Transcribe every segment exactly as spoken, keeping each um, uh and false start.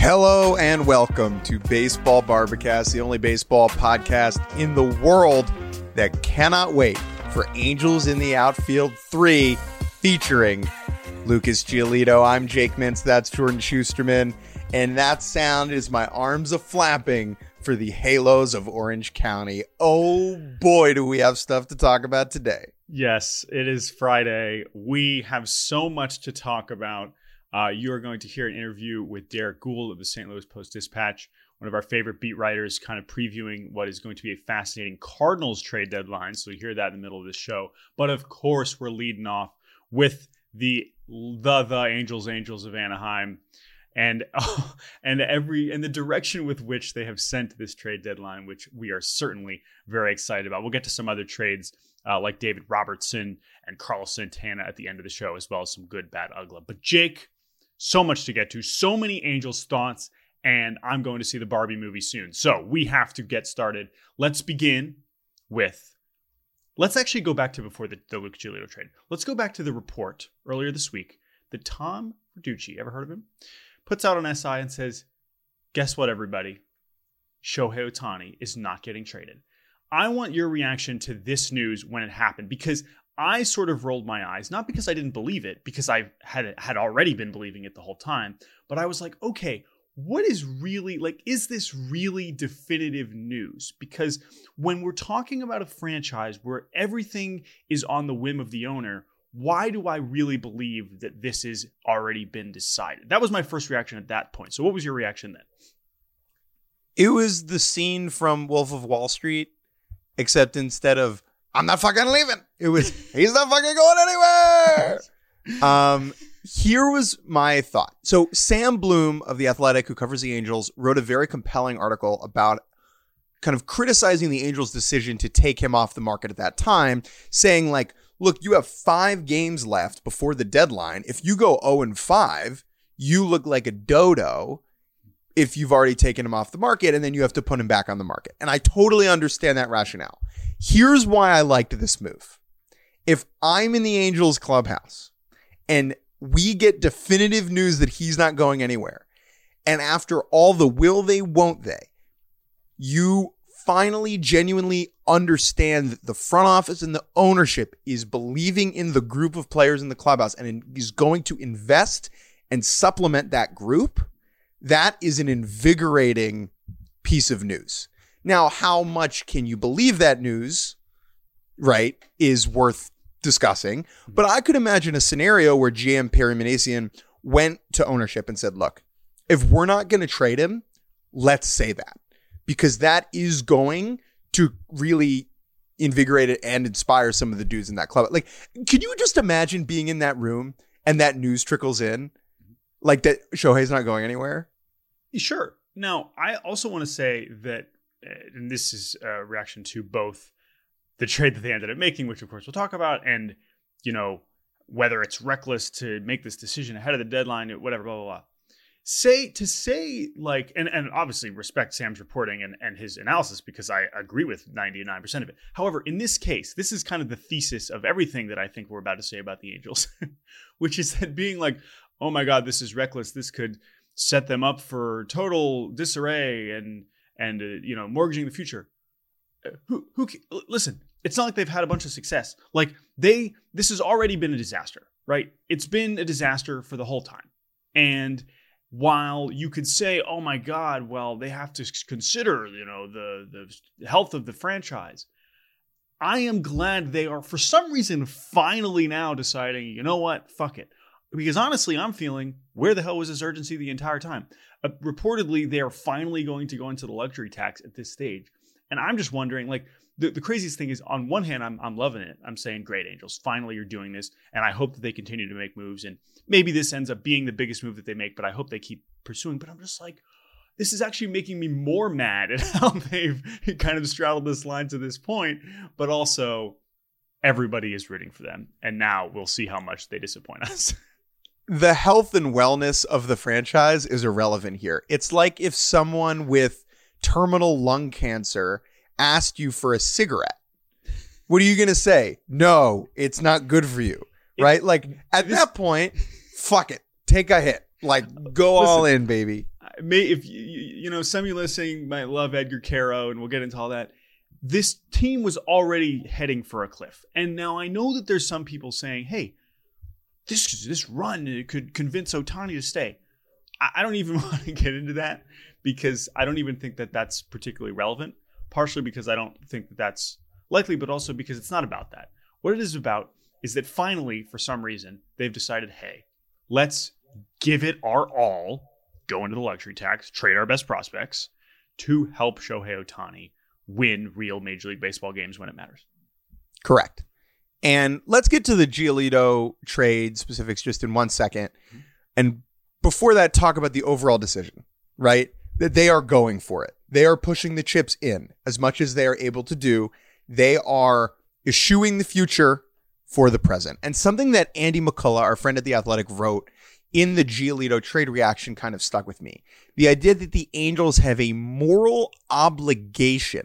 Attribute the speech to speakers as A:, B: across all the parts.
A: Hello and welcome to Baseball Barbacast, the only baseball podcast in the world that cannot wait for Angels in the Outfield three featuring Lucas Giolito. I'm Jake Mintz, that's Jordan Schusterman, and that sound is my arms a-flapping for the Halos of Orange County. Oh boy, do we have stuff to talk about today.
B: Yes, it is Friday. We have so much to talk about. Uh, you are going to hear an interview with Derek Gould of the Saint Louis Post-Dispatch, one of our favorite beat writers, kind of previewing what is going to be a fascinating Cardinals trade deadline. So you hear that in the middle of this show. But of course, we're leading off with the the the Angels Angels of Anaheim, and oh, and every and the direction with which they have sent this trade deadline, which we are certainly very excited about. We'll get to some other trades uh, like David Robertson and Carlos Santana at the end of the show, as well as some good, bad, ugly. But Jake, so much to get to, so many Angels thoughts, and I'm going to see the Barbie movie soon. So we have to get started. Let's begin with, let's actually go back to before the, the Luke Giolito trade. Let's go back to the report earlier this week that Tom Verducci, ever heard of him, puts out on S I and says, guess what, everybody? Shohei Ohtani is not getting traded. I want your reaction to this news when it happened, because I sort of rolled my eyes, not because I didn't believe it, because I had had already been believing it the whole time, but I was like, okay, what is really, like, is this really definitive news? Because when we're talking about a franchise where everything is on the whim of the owner, why do I really believe that this has already been decided? That was my first reaction at that point. So what was your reaction then?
A: It was the scene from Wolf of Wall Street, except instead of I'm not fucking leaving, it was, he's not fucking going anywhere. Um, here was my thought. So Sam Bloom of The Athletic, who covers the Angels, wrote a very compelling article about kind of criticizing the Angels' decision to take him off the market at that time, saying like, look, you have five games left before the deadline. If you go oh and five, you look like a dodo if you've already taken him off the market, and then you have to put him back on the market. And I totally understand that rationale. Here's why I liked this move. If I'm in the Angels clubhouse and we get definitive news that he's not going anywhere, and after all the will they, won't they, you finally genuinely understand that the front office and the ownership is believing in the group of players in the clubhouse and is going to invest and supplement that group, that is an invigorating piece of news. Now, how much can you believe that news, right, is worth discussing. But I could imagine a scenario where G M Perry Minasian went to ownership and said, look, if we're not going to trade him, let's say that. Because that is going to really invigorate it and inspire some of the dudes in that club. Like, could you just imagine being in that room and that news trickles in? Like that Shohei's not going anywhere?
B: Sure. Now, I also want to say that, and this is a reaction to both the trade that they ended up making, which of course we'll talk about, and, you know, whether it's reckless to make this decision ahead of the deadline, whatever, blah, blah, blah. Say, to say, like, and, and obviously respect Sam's reporting and, and his analysis, because I agree with ninety-nine percent of it. However, in this case, this is kind of the thesis of everything that I think we're about to say about the Angels, which is that being like, oh my God, this is reckless. This could set them up for total disarray and, and, uh, you know, mortgaging the future. Uh, who, who, listen, it's not like they've had a bunch of success. Like they, this has already been a disaster, right? It's been a disaster for the whole time. And while you could say, oh my God, well, they have to consider, you know, the, the health of the franchise. I am glad they are, for some reason, finally now deciding, you know what, fuck it. Because honestly, I'm feeling, where the hell was this urgency the entire time? Uh, reportedly, they are finally going to go into the luxury tax at this stage. And I'm just wondering, like, the, the craziest thing is, on one hand, I'm I'm loving it. I'm saying, great, Angels, finally you're doing this. And I hope that they continue to make moves. And maybe this ends up being the biggest move that they make, but I hope they keep pursuing. But I'm just like, this is actually making me more mad at how they've kind of straddled this line to this point. But also, everybody is rooting for them. And now we'll see how much they disappoint us.
A: The health and wellness of the franchise is irrelevant here. It's like if someone with terminal lung cancer asked you for a cigarette. What are you going to say? No, it's not good for you, right? Like at
B: this,
A: that point, fuck it. Take a hit. Like go
B: listen,
A: all in, baby.
B: may if you, you know, some of you listening might love Edgar Caro, and we'll get into all that. This team was already heading for a cliff. And now I know that there's some people saying, hey, this this run it could convince Ohtani to stay. I, I don't even want to get into that because I don't even think that that's particularly relevant, partially because I don't think that that's likely, but also because it's not about that. What it is about is that finally, for some reason, they've decided, hey, let's give it our all, go into the luxury tax, trade our best prospects to help Shohei Ohtani win real Major League Baseball games when it matters.
A: Correct. And let's get to the Giolito trade specifics just in one second. Mm-hmm. And before that, talk about the overall decision, right? That they are going for it. They are pushing the chips in as much as they are able to do. They are eschewing the future for the present. And something that Andy McCullough, our friend at The Athletic, wrote in the Giolito trade reaction kind of stuck with me. The idea that the Angels have a moral obligation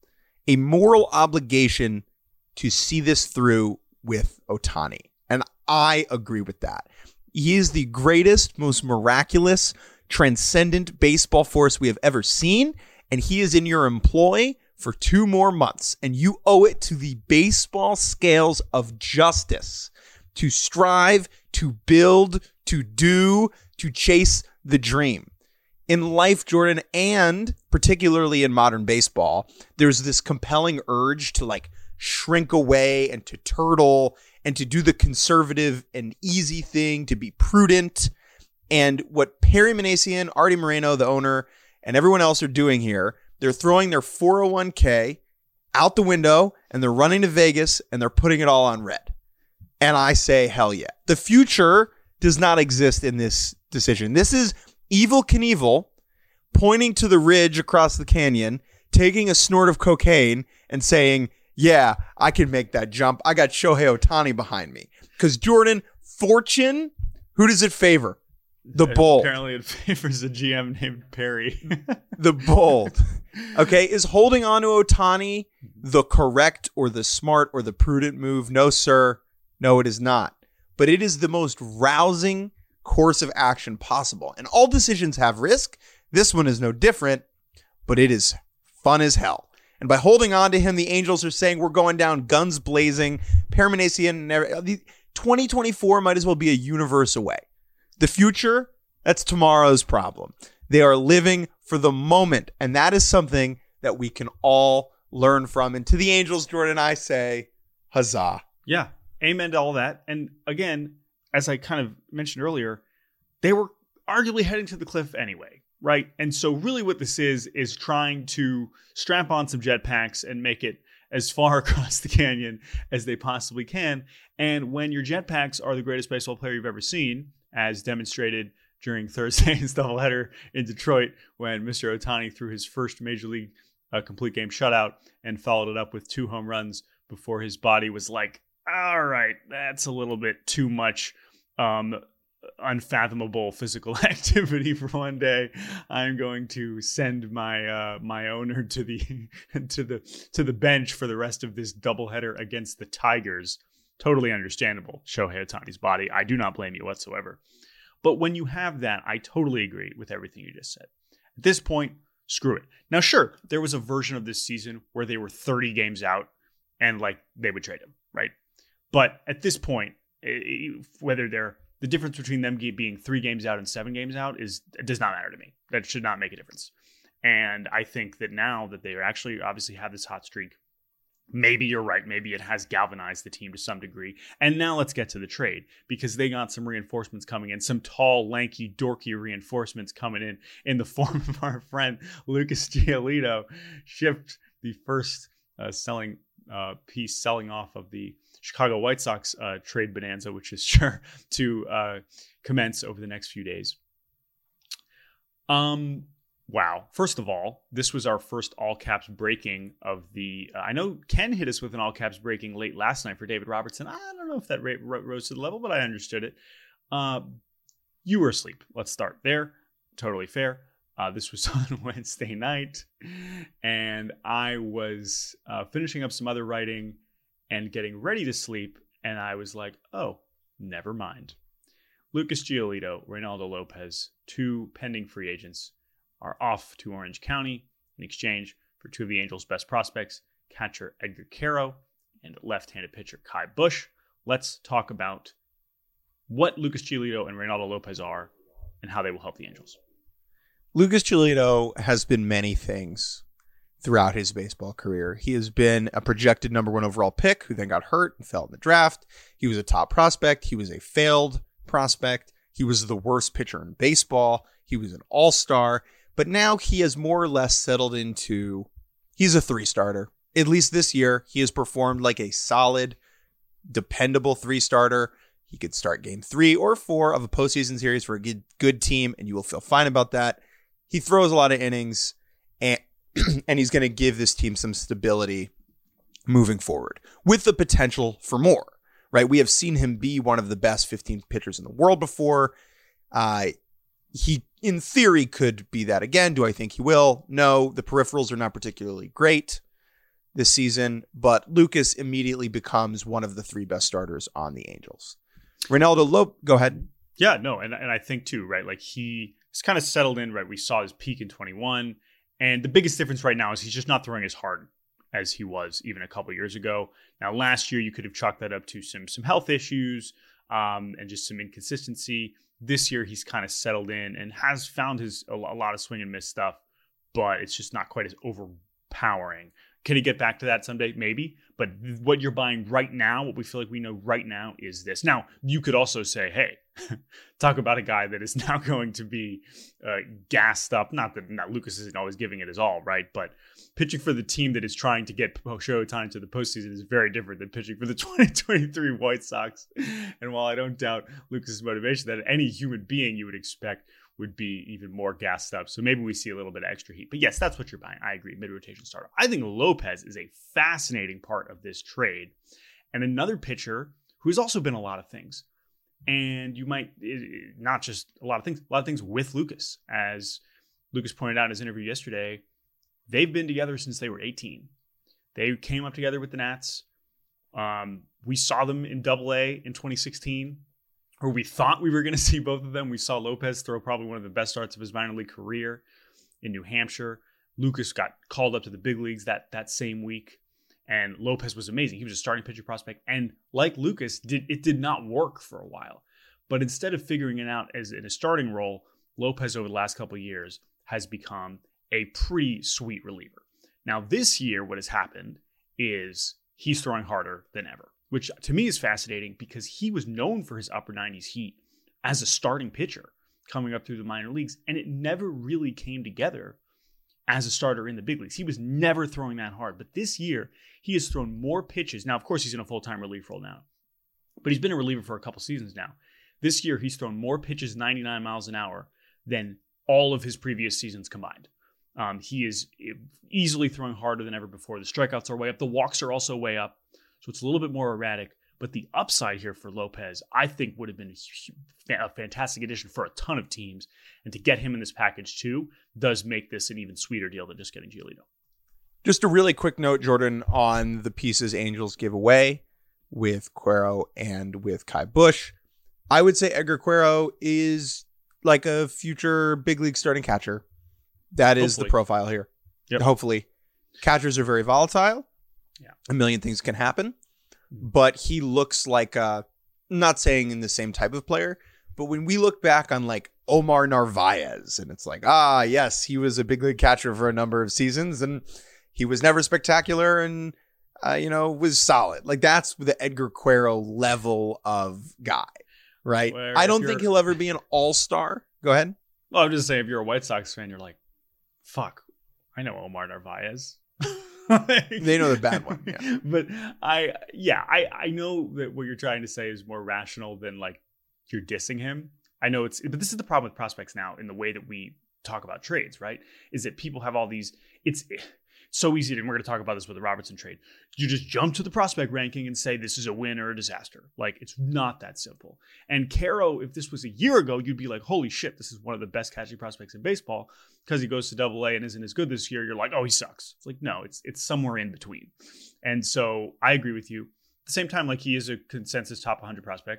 A: a moral obligation to see this through with Ohtani. And I agree with that. He is the greatest, most miraculous, transcendent baseball force we have ever seen. And he is in your employ for two more months. And you owe it to the baseball scales of justice to strive, to build, to do, to chase the dream. In life, Jordan, and particularly in modern baseball, there's this compelling urge to like shrink away and to turtle and to do the conservative and easy thing, to be prudent. And what Perry Minasian, Artie Moreno, the owner, and everyone else are doing here, they're throwing their four oh one k out the window and they're running to Vegas and they're putting it all on red. And I say, hell yeah. The future does not exist in this decision. This is Evel Knievel pointing to the ridge across the canyon, taking a snort of cocaine and saying, yeah, I can make that jump. I got Shohei Ohtani behind me. Because Jordan, fortune, who does it favor? The bold.
B: Apparently it favors a G M named Perry.
A: The bold. Okay, is holding on to Ohtani the correct or the smart or the prudent move? No, sir. No, it is not. But it is the most rousing course of action possible. And all decisions have risk. This one is no different, but it is fun as hell. And by holding on to him, the Angels are saying we're going down guns blazing. Perry Minasian, twenty twenty-four might as well be a universe away. The future, that's tomorrow's problem. They are living for the moment, and that is something that we can all learn from. And to the Angels, Jordan, I say, huzzah.
B: Yeah, amen to all that. And again, as I kind of mentioned earlier, they were arguably heading to the cliff anyway, right? And so really what this is, is trying to strap on some jetpacks and make it as far across the canyon as they possibly can. And when your jetpacks are the greatest baseball player you've ever seen, as demonstrated during Thursday's doubleheader in Detroit, when Mister Ohtani threw his first Major League uh, complete game shutout and followed it up with two home runs before his body was like, all right, that's a little bit too much um, unfathomable physical activity for one day. I'm going to send my uh, my owner to the to the to the bench for the rest of this doubleheader against the Tigers. Totally understandable. Shohei Ohtani's body. I do not blame you whatsoever. But when you have that, I totally agree with everything you just said. At this point, screw it. Now, sure, there was a version of this season where they were thirty games out and like they would trade him, right? But at this point, whether they're the difference between them being three games out and seven games out is it does not matter to me. That should not make a difference. And I think that now that they are actually obviously have this hot streak, maybe you're right. Maybe it has galvanized the team to some degree. And now let's get to the trade because they got some reinforcements coming in, some tall, lanky, dorky reinforcements coming in in the form of our friend Lucas Giolito, shipped the first uh, selling uh, piece selling off of the Chicago White Sox uh, trade bonanza, which is sure to uh, commence over the next few days. Um. Wow. First of all, this was our first all caps breaking of the, uh, I know Ken hit us with an all caps breaking late last night for David Robertson. I don't know if that rate rose to the level, but I understood it. Uh, you were asleep. Let's start there. Totally fair. Uh, this was on Wednesday night and I was uh, finishing up some other writing and getting ready to sleep. And I was like, oh, never mind. Lucas Giolito, Reynaldo Lopez, two pending free agents, are off to Orange County in exchange for two of the Angels' best prospects, catcher Edgar Quero and left-handed pitcher Kai Bush. Let's talk about what Lucas Giolito and Reynaldo Lopez are and how they will help the Angels.
A: Lucas Giolito has been many things throughout his baseball career. He has been a projected number one overall pick who then got hurt and fell in the draft. He was a top prospect. He was a failed prospect. He was the worst pitcher in baseball. He was an all-star. But now he has more or less settled into, he's a three-starter. At least this year, he has performed like a solid, dependable three-starter. He could start game three or four of a postseason series for a good, good team, and you will feel fine about that. He throws a lot of innings, and, and he's going to give this team some stability moving forward with the potential for more, right? We have seen him be one of the best fifteen pitchers in the world before. Uh, he, in theory, could be that again. Do I think he will? No, the peripherals are not particularly great this season, but Lucas immediately becomes one of the three best starters on the Angels. Reynaldo Lopez, go ahead.
B: Yeah, no, and, and I think too, right? Like he has kind of settled in, right? We saw his peak in twenty-one, and the biggest difference right now is he's just not throwing as hard as he was even a couple years ago. Now, last year you could have chalked that up to some some health issues um, and just some inconsistency. This year he's kind of settled in and has found his a lot of swing and miss stuff, but it's just not quite as overpowering. Can he get back to that someday? Maybe. But what you're buying right now, what we feel like we know right now is this. Now, you could also say, hey, talk about a guy that is now going to be uh, gassed up. Not that not Lucas isn't always giving it his all, right? But pitching for the team that is trying to get Showtime to the postseason is very different than pitching for the twenty twenty-three White Sox. And while I don't doubt Lucas's motivation, that any human being you would expect would be even more gassed up. So maybe we see a little bit of extra heat. But yes, that's what you're buying. I agree. Mid-rotation starter. I think Lopez is a fascinating part of this trade. And another pitcher who's also been a lot of things. And you might, not just a lot of things, a lot of things with Lucas. As Lucas pointed out in his interview yesterday, they've been together since they were eighteen. They came up together with the Nats. Um, we saw them in Double A in twenty sixteen. Or we thought we were going to see both of them. We saw Lopez throw probably one of the best starts of his minor league career in New Hampshire. Lucas got called up to the big leagues that, that same week. And Lopez was amazing. He was a starting pitcher prospect. And like Lucas, did it did not work for a while. But instead of figuring it out as in a starting role, Lopez over the last couple of years has become a pretty sweet reliever. Now this year, what has happened is he's throwing harder than ever, which to me is fascinating because he was known for his upper nineties heat as a starting pitcher coming up through the minor leagues, and it never really came together as a starter in the big leagues. He was never throwing that hard, but this year he has thrown more pitches. Now, of course, he's in a full-time relief role now, but he's been a reliever for a couple seasons now. This year, he's thrown more pitches, ninety-nine miles an hour, than all of his previous seasons combined. Um, he is easily throwing harder than ever before. The strikeouts are way up. The walks are also way up. So it's a little bit more erratic, but the upside here for Lopez, I think, would have been a fantastic addition for a ton of teams. And to get him in this package too does make this an even sweeter deal than just getting Giolito.
A: Just a really quick note, Jordan, on the pieces Angels give away with Quero and with Kai Bush. I would say Edgar Quero is like a future big league starting catcher. That is Hopefully. the profile here. Yep. Hopefully. Catchers are very volatile. Yeah. A million things can happen, but he looks like a, not saying in the same type of player, but when we look back on like Omar Narvaez and it's like, ah, yes, he was a big league catcher for a number of seasons and he was never spectacular and, uh, you know, was solid. Like that's the Edgar Quero level of guy, right? Where I don't think he'll ever be an all-star. Go ahead.
B: Well, I'm just saying, if you're a White Sox fan, you're like, fuck, I know Omar Narvaez.
A: Like, they know the bad one. Yeah.
B: But I, yeah, I, I know that what you're trying to say is more rational than like you're dissing him. I know it's, but this is the problem with prospects now in the way that we talk about trades, right? Is that people have all these, it's so easy to, and we're going to talk about this with the Robertson trade. You just jump to the prospect ranking and say this is a win or a disaster. Like it's not that simple. And Quero, if this was a year ago, you'd be like, holy shit, this is one of the best catching prospects in baseball. Because he goes to Double A and isn't as good this year, you're like, oh, he sucks. It's like, no, it's it's somewhere in between. And so I agree with you. At the same time, like he is a consensus top one hundred prospect.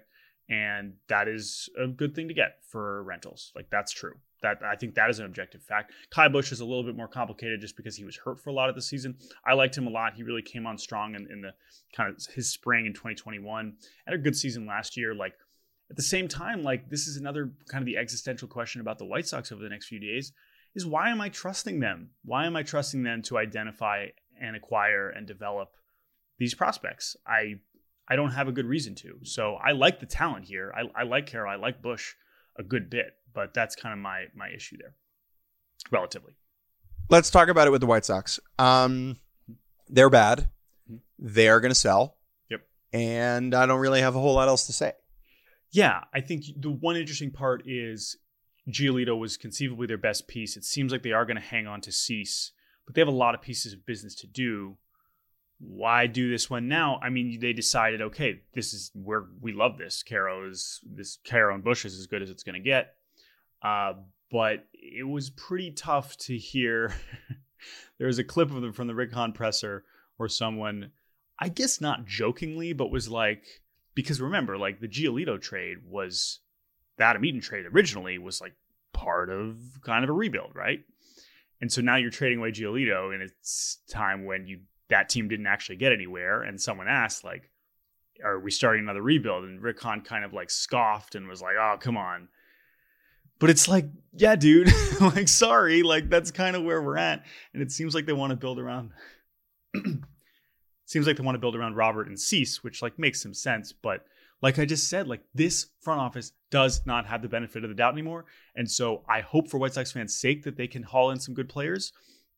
B: And that is a good thing to get for rentals. Like, that's true. That I think that is an objective fact. Kai Busch is a little bit more complicated just because he was hurt for a lot of the season. I liked him a lot. He really came on strong in, in the kind of his spring in twenty twenty-one. Had a good season last year. Like, at the same time, like, this is another kind of the existential question about the White Sox over the next few days is, why am I trusting them? Why am I trusting them to identify and acquire and develop these prospects? I I don't have a good reason to. So I like the talent here. I, I like Carroll. I like Busch a good bit, but that's kind of my my issue there, relatively.
A: Let's talk about it with the White Sox. Um, they're bad. They're going to sell.
B: Yep.
A: And I don't really have a whole lot else to say.
B: Yeah, I think the one interesting part is Giolito was conceivably their best piece. It seems like they are going to hang on to Cease, but they have a lot of pieces of business to do. Why do this one now? I mean, they decided, okay, this is where we love this. Caro is this Caro and Busch is as good as it's going to get. Uh, but it was pretty tough to hear. There was a clip of them from the Rick Hahn presser where someone, I guess not jokingly, but was like, because remember, like, the Giolito trade was, the Adam Eaton trade originally was like part of kind of a rebuild, right? And so now you're trading away Giolito in a time when you that team didn't actually get anywhere. And someone asked, like, are we starting another rebuild? And Rick Hahn kind of like scoffed and was like, oh, come on. But it's like, yeah, dude, like, sorry, like, that's kind of where we're at. And it seems like they want to build around, seems like they want to build around Robert and Cease, which, like, makes some sense. But like I just said, like, this front office does not have the benefit of the doubt anymore. And so I hope for White Sox fans' sake that they can haul in some good players,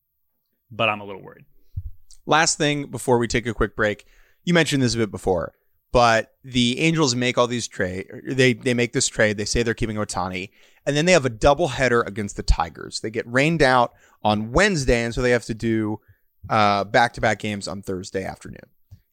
B: but I'm a little worried.
A: Last thing before we take a quick break, you mentioned this a bit before, but the Angels make all these trade. They they make this trade. They say they're keeping Ohtani, and then they have a doubleheader against the Tigers. They get rained out on Wednesday, and so they have to do uh, back-to-back games on Thursday afternoon.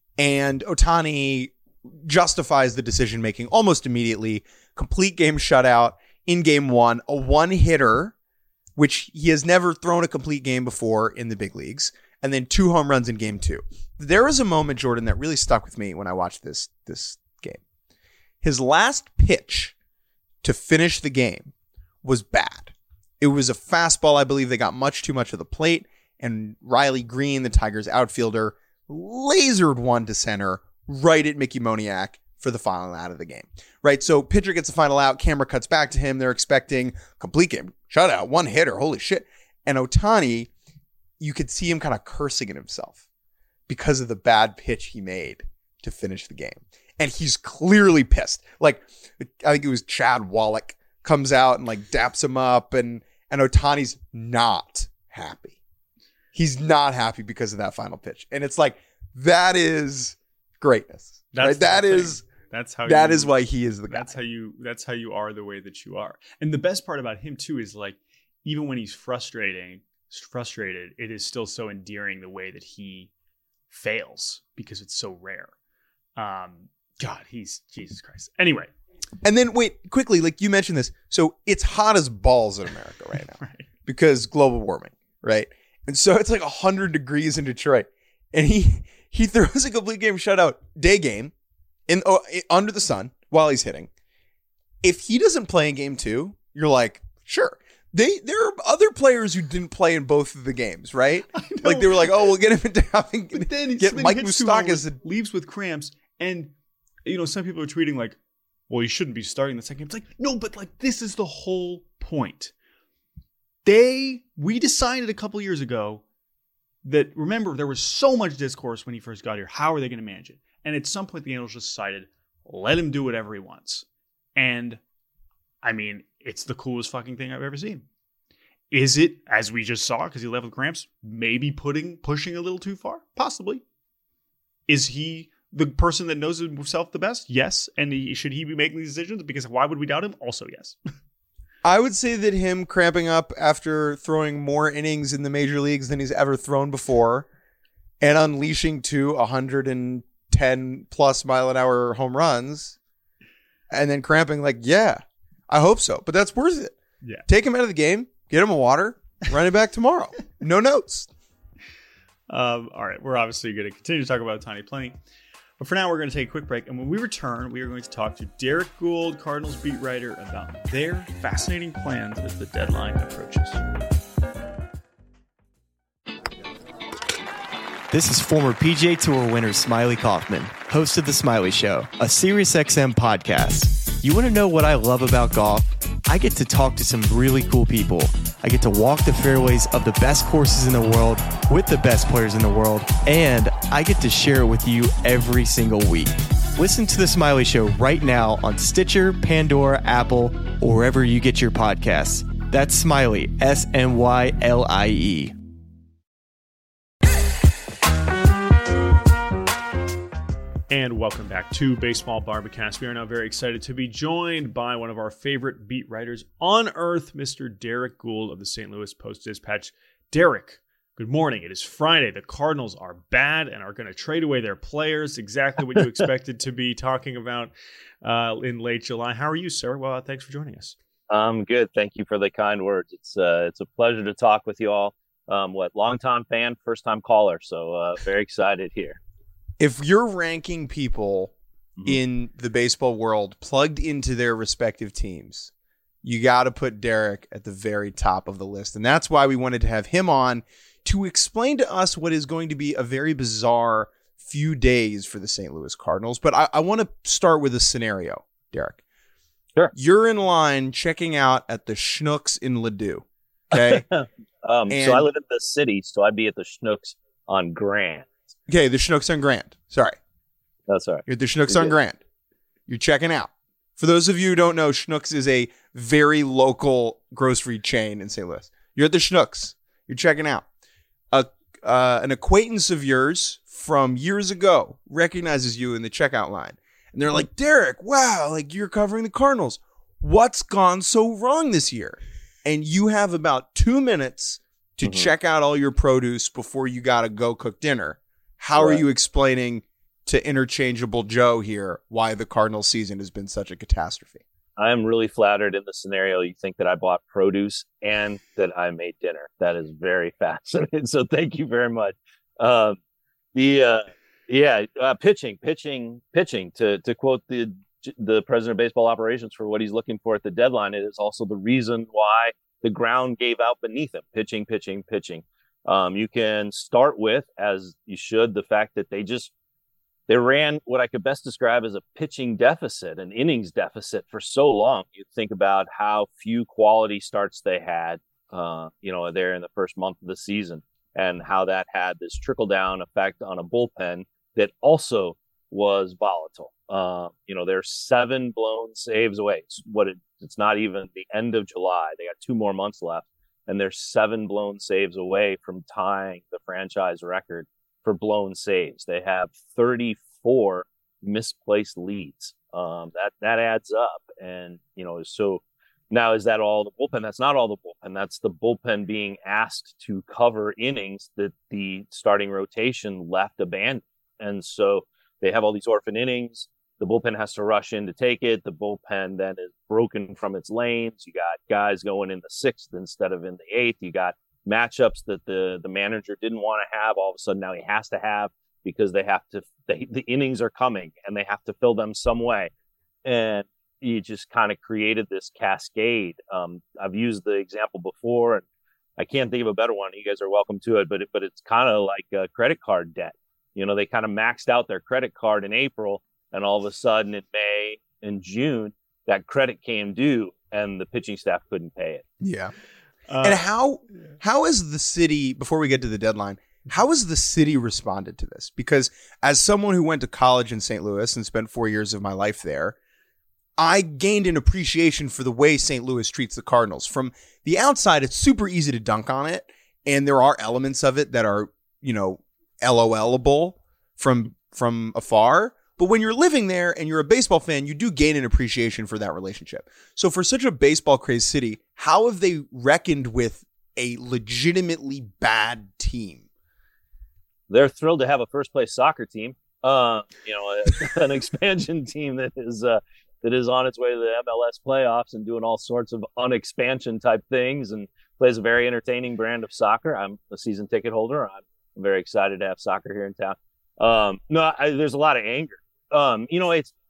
A: And Ohtani justifies the decision making almost immediately. Complete game shutout in game one, a one-hitter, which he has never thrown a complete game before in the big leagues. And then two home runs in game two. There was a moment, Jordan, that really stuck with me when I watched this, this game. His last pitch to finish the game was bad. It was a fastball. I believe they got much too much of the plate. And Riley Green, the Tigers outfielder, lasered one to center right at Mickey Moniak for the final out of the game. Right? So pitcher gets the final out. Camera cuts back to him. They're expecting complete game shutout, one hitter. Holy shit. And Ohtani, you could see him kind of cursing at himself because of the bad pitch he made to finish the game. And he's clearly pissed. Like, I think it was Chad Wallach comes out and like daps him up, and, and Ohtani's not happy. He's not happy because of that final pitch. And it's like, that is greatness.
B: That's
A: right? That is,
B: that's how
A: that
B: you,
A: is why he is the guy.
B: That's how you, that's how you are the way that you are. And the best part about him too is, like, even when he's frustrating, frustrated, it is still so endearing the way that he fails because it's so rare. Um, God, he's Jesus Christ. Anyway.
A: And then wait, quickly, like you mentioned this. So it's hot as balls in America right now
B: right. because
A: global warming, right? And so it's like one hundred degrees in Detroit. And he he throws a complete game shutout, day game, in oh, under the sun while he's hitting. If he doesn't play in game two, you're like, sure. They there are other players who didn't play in both of the games, right? Like, they were like, oh, we'll get him into having
B: but then
A: get
B: then
A: Mike
B: hits
A: Moustakas
B: with, leaves with cramps, and you know, some people are tweeting like, well, he shouldn't be starting the second game. It's like, no, but like, this is the whole point. They we decided a couple years ago that, remember, there was so much discourse when he first got here. How are they going to manage it? And at some point, the Angels just decided, let him do whatever he wants. And I mean, it's the coolest fucking thing I've ever seen. Is it, as we just saw, because he left with cramps, maybe putting pushing a little too far? Possibly. Is he the person that knows himself the best? Yes. And he, should he be making these decisions? Because why would we doubt him? Also, yes.
A: I would say that him cramping up after throwing more innings in the major leagues than he's ever thrown before and unleashing two one hundred ten plus mile an hour home runs and then cramping, like, yeah, I hope so. But that's worth it.
B: Yeah.
A: Take him out of the game, get him a water, run it back tomorrow. No notes.
B: Um, all right. We're obviously going to continue to talk about Ohtani plenty. But for now, we're going to take a quick break. And when we return, we are going to talk to Derek Gould, Cardinals beat writer, about their fascinating plans as the deadline approaches.
C: This is former P G A Tour winner Smiley Kaufman, host of The Smiley Show, a SiriusXM podcast. You want to know what I love about golf? I get to talk to some really cool people. I get to walk the fairways of the best courses in the world with the best players in the world, and I get to share it with you every single week. Listen to The Smiley Show right now on Stitcher, Pandora, Apple, or wherever you get your podcasts. That's Smiley, S M Y L I E.
B: And welcome back to Baseball Barbacast. We are now very excited to be joined by one of our favorite beat writers on earth, Mister Derek Gould of the Saint Louis Post-Dispatch. Derek, good morning. It is Friday. The Cardinals are bad and are going to trade away their players, exactly what you expected to be talking about uh, in late July. How are you, sir? Well, thanks for joining us.
D: I'm good. Thank you for the kind words. It's uh, it's a pleasure to talk with you all. Um, what, longtime fan, first-time caller, so uh, very excited here.
A: If you're ranking people mm-hmm. in the baseball world plugged into their respective teams, you got to put Derek at the very top of the list. And that's why we wanted to have him on to explain to us what is going to be a very bizarre few days for the Saint Louis Cardinals. But I, I want to start with a scenario, Derek.
D: Sure.
A: You're in line checking out at the Schnucks in Ladue. Okay.
D: um, so I live in the city, so I'd be at the Schnucks on Grand.
A: Okay, the Schnucks on Grand. Sorry.
D: That's all right.
A: You're at the Schnucks on Grand. You're checking out. For those of you who don't know, Schnucks is a very local grocery chain in Saint Louis. You're at the Schnucks. You're checking out. A, uh, an acquaintance of yours from years ago recognizes you in the checkout line. And they're like, Derek, wow, like you're covering the Cardinals. What's gone so wrong this year? And you have about two minutes to mm-hmm. check out all your produce before you got to go cook dinner. How right. are you explaining to Interchangeable Joe here why the Cardinals season has been such a catastrophe?
D: I am really flattered in the scenario. You think that I bought produce and that I made dinner. That is very fascinating. So thank you very much. Um, the uh, yeah, uh, pitching, pitching, pitching. To to quote the the president of baseball operations for what he's looking for at the deadline, it is also the reason why the ground gave out beneath him. Pitching, pitching, pitching. Um, you can start with, as you should, the fact that they just they ran what I could best describe as a pitching deficit, an innings deficit for so long. You think about how few quality starts they had, uh, you know, there in the first month of the season, and how that had this trickle down effect on a bullpen that also was volatile. Uh, you know, they're seven blown saves away. It's what it, it's not even the end of July. They got two more months left. And they're seven blown saves away from tying the franchise record for blown saves. They have thirty-four misplaced leads. Um, that that adds up. And, you know, so now is that all the bullpen? That's not all the bullpen. That's the bullpen being asked to cover innings that the starting rotation left abandoned. And so they have all these orphan innings. The bullpen has to rush in to take it. The bullpen then is broken from its lanes. You got guys going in the sixth instead of in the eighth. You got matchups that the, the manager didn't want to have. All of a sudden now he has to have because they have to, they, the innings are coming and they have to fill them some way. And you just kind of created this cascade. Um, I've used the example before and I can't think of a better one. You guys are welcome to it, but it, but it's kind of like a credit card debt. You know, they kind of maxed out their credit card in April. And all of a sudden in May and June, that credit came due and the pitching staff couldn't pay it.
A: Yeah. Uh, and how how has the city, before we get to the deadline, how has the city responded to this? Because as someone who went to college in Saint Louis and spent four years of my life there, I gained an appreciation for the way Saint Louis treats the Cardinals. From the outside, it's super easy to dunk on it. And there are elements of it that are, you know, LOLable from from afar. But when you're living there and you're a baseball fan, you do gain an appreciation for that relationship. So for such a baseball crazed city, how have they reckoned with a legitimately bad team?
D: They're thrilled to have a first place soccer team, uh, you know, a, an expansion team that is uh, that is on its way to the M L S playoffs and doing all sorts of unexpansion type things and plays a very entertaining brand of soccer. I'm a season ticket holder. I'm very excited to have soccer here in town. Um, no, I, there's a lot of anger. Um, you know, it's,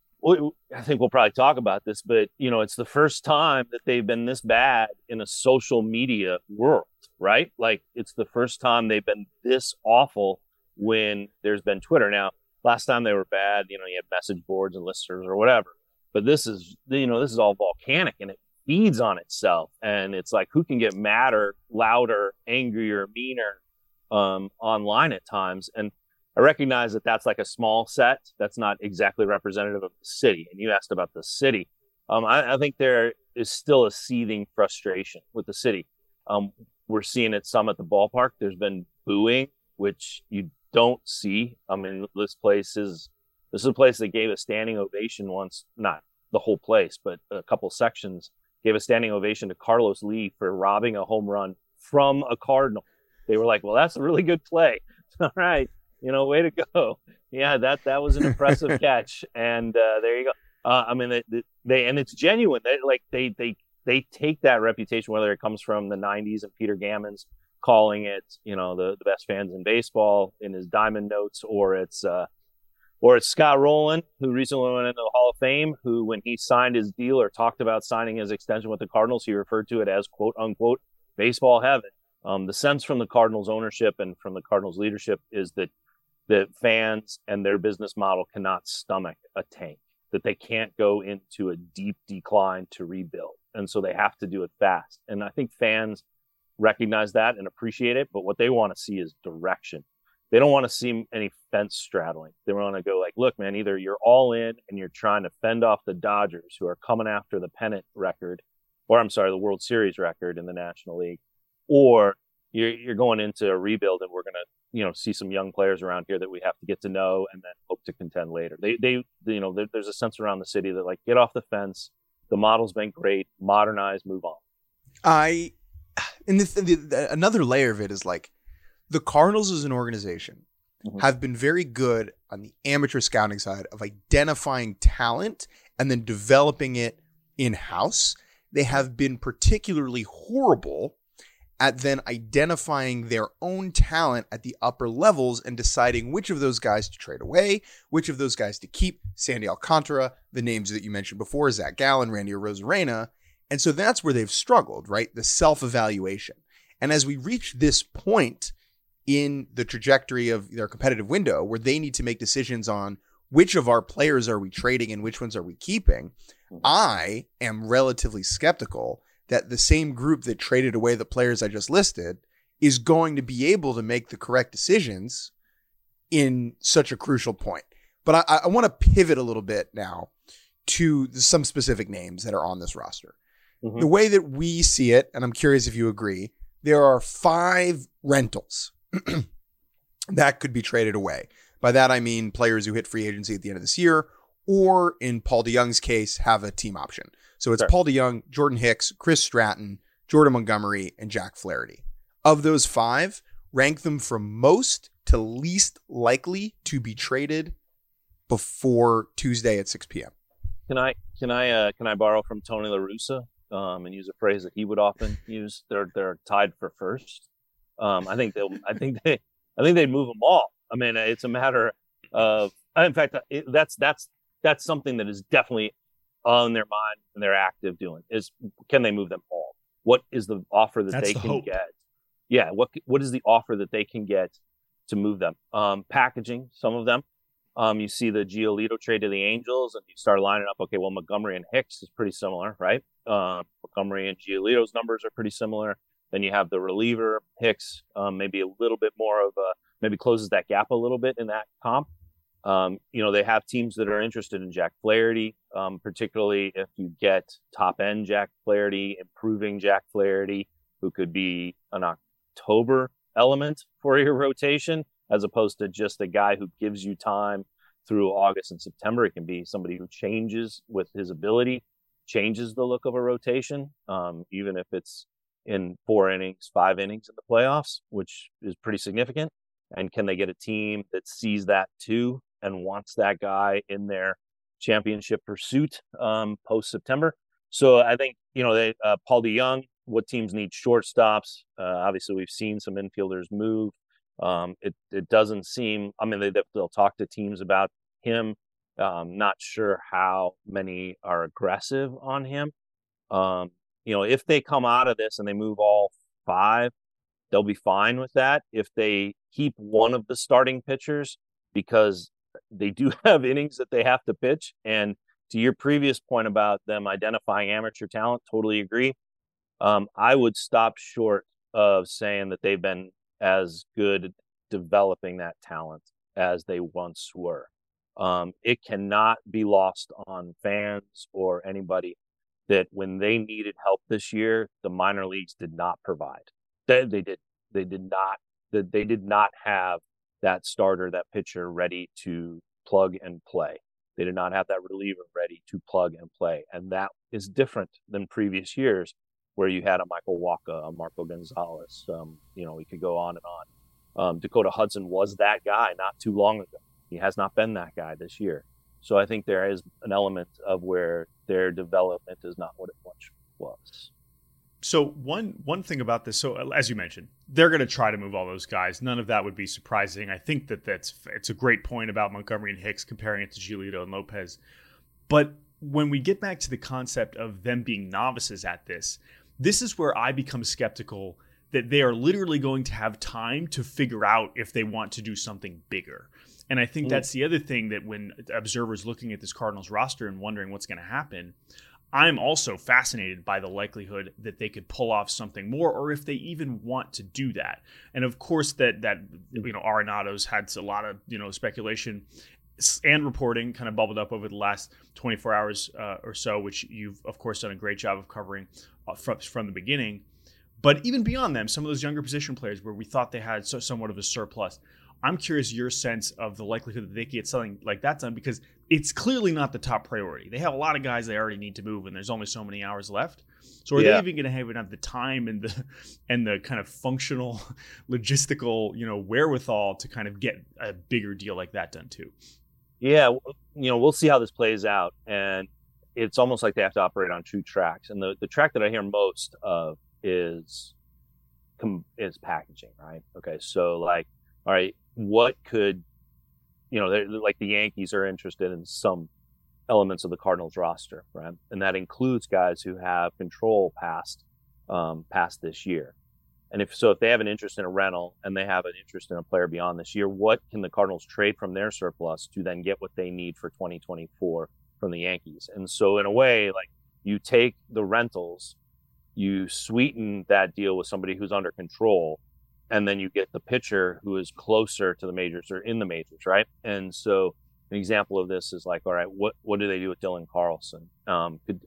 D: I think we'll probably talk about this, but you know, it's the first time that they've been this bad in a social media world, right? Like it's the first time they've been this awful when there's been Twitter. Now, last time they were bad, you know, you had message boards and listservs or whatever, but this is, you know, this is all volcanic and it feeds on itself. And it's like, who can get madder, louder, angrier, meaner, um, online at times. And I recognize that that's like a small set. That's not exactly representative of the city. And you asked about the city. Um, I, I think there is still a seething frustration with the city. Um, we're seeing it some at the ballpark. There's been booing, which you don't see. I mean, this place is this is a place that gave a standing ovation once, not the whole place, but a couple sections gave a standing ovation to Carlos Lee for robbing a home run from a Cardinal. They were like, well, that's a really good play. All right. You know, way to go. Yeah, that that was an impressive catch. And uh, there you go. Uh, I mean, they, they and it's genuine. They like they they they take that reputation, whether it comes from the nineties and Peter Gammons calling it, you know, the, the best fans in baseball in his Diamond Notes, or it's uh, or it's Scott Rowland, who recently went into the Hall of Fame, who when he signed his deal or talked about signing his extension with the Cardinals, he referred to it as quote unquote baseball heaven. Um, the sense from the Cardinals ownership and from the Cardinals leadership is that that fans and their business model cannot stomach a tank, that they can't go into a deep decline to rebuild. And so they have to do it fast. And I think fans recognize that and appreciate it. But what they want to see is direction. They don't want to see any fence straddling. They want to go like, look, man, either you're all in and you're trying to fend off the Dodgers, who are coming after the pennant record, or I'm sorry, the World Series record in the National League, or you're, you're going into a rebuild and we're going to, you know, see some young players around here that we have to get to know and then hope to contend later. They, they, you know, there, there's a sense around the city that like, get off the fence. The model's been great. Modernize, move on.
A: I, and the, the, the, another layer of it is like the Cardinals as an organization mm-hmm. have been very good on the amateur scouting side of identifying talent and then developing it in-house. They have been particularly horrible at then identifying their own talent at the upper levels and deciding which of those guys to trade away, which of those guys to keep. Sandy Alcantara, the names that you mentioned before, Zach Gallen, Randy Arozarena. And so that's where they've struggled, right? The self-evaluation. And as we reach this point in the trajectory of their competitive window where they need to make decisions on which of our players are we trading and which ones are we keeping, I am relatively skeptical that the same group that traded away the players I just listed is going to be able to make the correct decisions in such a crucial point. But I, I want to pivot a little bit now to some specific names that are on this roster. Mm-hmm. The way that we see it, and I'm curious if you agree, there are five rentals that could be traded away. By that, I mean players who hit free agency at the end of this year, or in Paul DeYoung's case, have a team option. So it's sure. Paul DeYoung, Jordan Hicks, Chris Stratton, Jordan Montgomery, and Jack Flaherty. Of those five, rank them from most to least likely to be traded before Tuesday at six p.m.
D: Can I can I uh, can I borrow from Tony La Russa um, and use a phrase that he would often use? They're they're tied for first. Um, I think they I think they I think they'd move them all. I mean, it's a matter of, in fact, it, that's that's that's something that is definitely on their mind and they're active doing is, can they move them all? What is the offer that
B: that's
D: they
B: the
D: can
B: hope.
D: get? Yeah. What, what is the offer that they can get to move them? Um, packaging some of them. Um, you see the Giolito trade to the Angels and you start lining up. Okay. Well, Montgomery and Hicks is pretty similar, right? Um, Montgomery and Giolito's numbers are pretty similar. Then you have the reliever Hicks, um, maybe a little bit more of a, maybe closes that gap a little bit in that comp. Um, you know, they have teams that are interested in Jack Flaherty, um, particularly if you get top end Jack Flaherty, improving Jack Flaherty, who could be an October element for your rotation, as opposed to just a guy who gives you time through August and September. It can be somebody who changes with his ability, changes the look of a rotation, um, even if it's in four innings, five innings in the playoffs, which is pretty significant. And can they get a team that sees that too and wants that guy in their championship pursuit um, post-September? So I think, you know, they, uh, Paul DeYoung, what teams need shortstops? Uh, obviously, we've seen some infielders move. Um, it it doesn't seem. I mean, they they'll talk to teams about him. Um, not sure how many are aggressive on him. Um, you know, if they come out of this and they move all five, they'll be fine with that. If they keep one of the starting pitchers, because they do have innings that they have to pitch, and to your previous point about them identifying amateur talent, totally agree. Um, I would stop short of saying that they've been as good developing that talent as they once were. Um, it cannot be lost on fans or anybody that when they needed help this year, the minor leagues did not provide. They, they did. They did not. They did not have that starter, that pitcher ready to plug and play. They did not have that reliever ready to plug and play, and that is different than previous years, where you had a Michael Wacha, a Marco Gonzalez. Um, you know, we could go on and on. Um, Dakota Hudson was that guy not too long ago. He has not been that guy this year. So I think there is an element of where their development is not what it once was.
B: So one one thing about this, so as you mentioned, they're going to try to move all those guys. None of that would be surprising. I think that that's it's a great point about Montgomery and Hicks comparing it to Giolito and Lopez. But when we get back to the concept of them being novices at this, this is where I become skeptical that they are literally going to have time to figure out if they want to do something bigger. And I think mm. that's the other thing that when observers looking at this Cardinals roster and wondering what's going to happen, I'm also fascinated by the likelihood that they could pull off something more, or if they even want to do that. And of course, that that you know, Arenado's had a lot of you know speculation and reporting kind of bubbled up over the last twenty-four hours uh, or so, which you've of course done a great job of covering uh, from from the beginning. But even beyond them, some of those younger position players where we thought they had so, somewhat of a surplus. I'm curious your sense of the likelihood that they could get something like that done, because it's clearly not the top priority. They have a lot of guys they already need to move, and there's only so many hours left. So are yeah. they even going to have enough the time and the and the kind of functional, logistical, you know, wherewithal to kind of get a bigger deal like that done too?
D: Yeah, you know, we'll see how this plays out, and it's almost like they have to operate on two tracks. And the, the track that I hear most of is is packaging, right? Okay, so like, all right, what could, you know, like the Yankees are interested in some elements of the Cardinals roster, right? And that includes guys who have control past, um, past this year. And if so, if they have an interest in a rental and they have an interest in a player beyond this year, what can the Cardinals trade from their surplus to then get what they need for twenty twenty-four from the Yankees? And so in a way, like you take the rentals, you sweeten that deal with somebody who's under control, and then you get the pitcher who is closer to the majors or in the majors, right? And so an example of this is like, all right, what what do they do with Dylan Carlson? Um, could,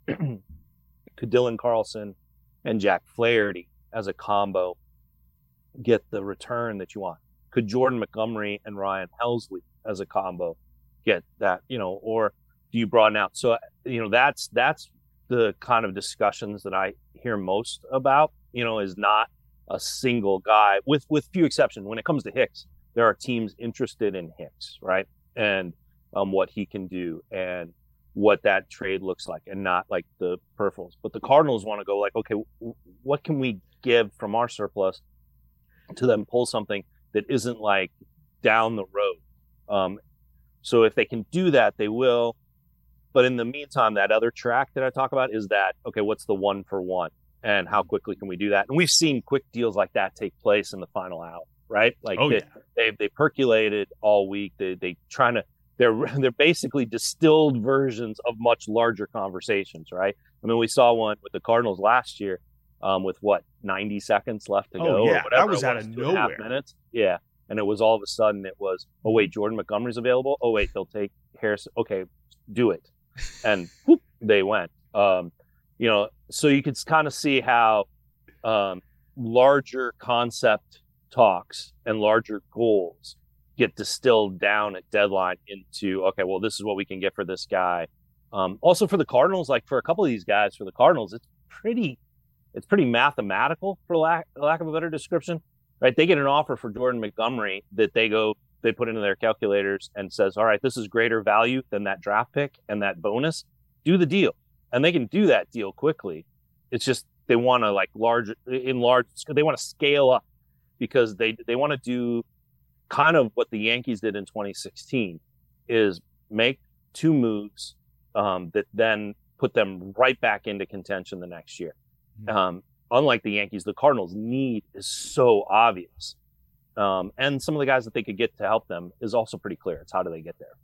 D: could Dylan Carlson and Jack Flaherty as a combo get the return that you want? Could Jordan Montgomery and Ryan Helsley as a combo get that, you know, or do you broaden out? So, you know, that's that's the kind of discussions that I hear most about, you know, is not a single guy, with with few exceptions. When it comes to Hicks, there are teams interested in Hicks, right? And um, what he can do and what that trade looks like, and not like the peripherals. But the Cardinals want to go like, okay, w- what can we give from our surplus to then pull something that isn't like down the road? Um, so if they can do that, they will. But in the meantime, that other track that I talk about is that, okay, what's the one for one? And how quickly can we do that? And we've seen quick deals like that take place in the final hour, right? Like
B: oh,
D: they,
B: yeah.
D: they they percolated all week. They they trying to they're they're basically distilled versions of much larger conversations, right? I mean, we saw one with the Cardinals last year, um, with what ninety seconds left to
B: oh,
D: go,
B: yeah.
D: or whatever.
B: That was,
D: it
B: out
D: was,
B: of
D: two and a half
B: nowhere.
D: minutes, yeah. And it was all of a sudden it was, oh wait, Jordan Montgomery's available. Oh wait, they'll take Harrison. Okay, do it, and whoop, they went. Um, you know, so you could kind of see how um, larger concept talks and larger goals get distilled down at deadline into, okay, well, this is what we can get for this guy. Um, also for the Cardinals, like for a couple of these guys, for the Cardinals, it's pretty, it's pretty mathematical, for lack, lack of a better description, right? They get an offer for Jordan Montgomery that they go, they put into their calculators and says, all right, this is greater value than that draft pick and that bonus. Do the deal. And they can do that deal quickly. It's just they want to like large, in large, they want to scale up because they they want to do kind of what the Yankees did in twenty sixteen, is make two moves um, that then put them right back into contention the next year. Mm-hmm. Um, unlike the Yankees, the Cardinals' need is so obvious. Um, and some of the guys that they could get to help them is also pretty clear. It's how do they get there?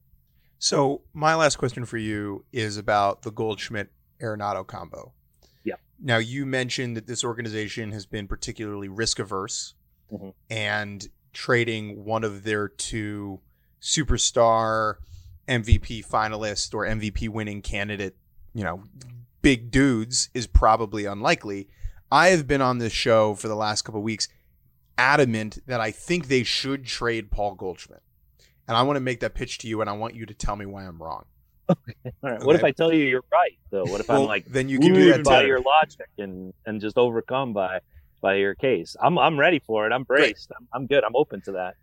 A: So my last question for you is about the Goldschmidt-Arenado combo.
D: Yeah.
A: Now, you mentioned that this organization has been particularly risk-averse, mm-hmm. and trading one of their two superstar M V P finalist or M V P winning candidate, you know, big dudes is probably unlikely. I have been on this show for the last couple of weeks adamant that I think they should trade Paul Goldschmidt. And I want to make that pitch to you, and I want you to tell me why I'm wrong.
D: Okay. All right. What okay. if I tell you you're right, though? What if
A: well,
D: I'm like,
A: then you can do that
D: by
A: too.
D: your logic and, and just overcome by by your case? I'm I'm ready for it. I'm braced. I'm, I'm good. I'm open to that.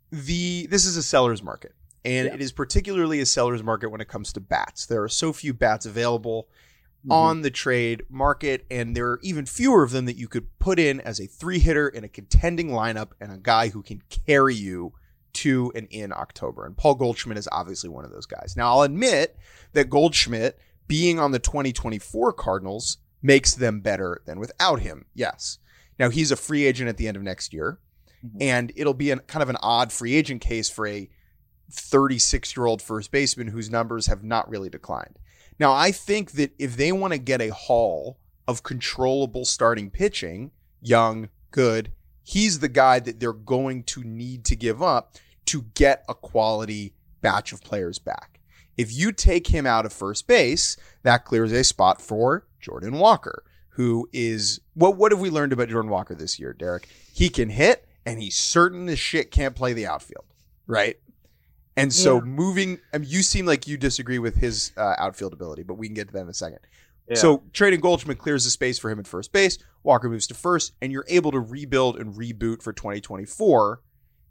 A: The This is a seller's market, and
D: yeah.
A: it is particularly a seller's market when it comes to bats. There are so few bats available mm-hmm. on the trade market, and there are even fewer of them that you could put in as a three-hitter in a contending lineup and a guy who can carry you to and in October. And Paul Goldschmidt is obviously one of those guys. Now, I'll admit that Goldschmidt being on the twenty twenty-four Cardinals makes them better than without him. Yes. Now, he's a free agent at the end of next year, mm-hmm. and it'll be an, kind of an odd free agent case for a thirty-six-year-old first baseman whose numbers have not really declined. Now, I think that if they want to get a haul of controllable starting pitching, young, good, he's the guy that they're going to need to give up to get a quality batch of players back. If you take him out of first base, that clears a spot for Jordan Walker, who is, what what have we learned about Jordan Walker this year, Derek? He can hit, and he's certain as shit can't play the outfield, right? And so yeah. moving, I mean, you seem like you disagree with his uh, outfield ability, but we can get to that in a second. Yeah. So trading Goldschmidt clears the space for him at first base. Walker moves to first, and you're able to rebuild and reboot for twenty twenty-four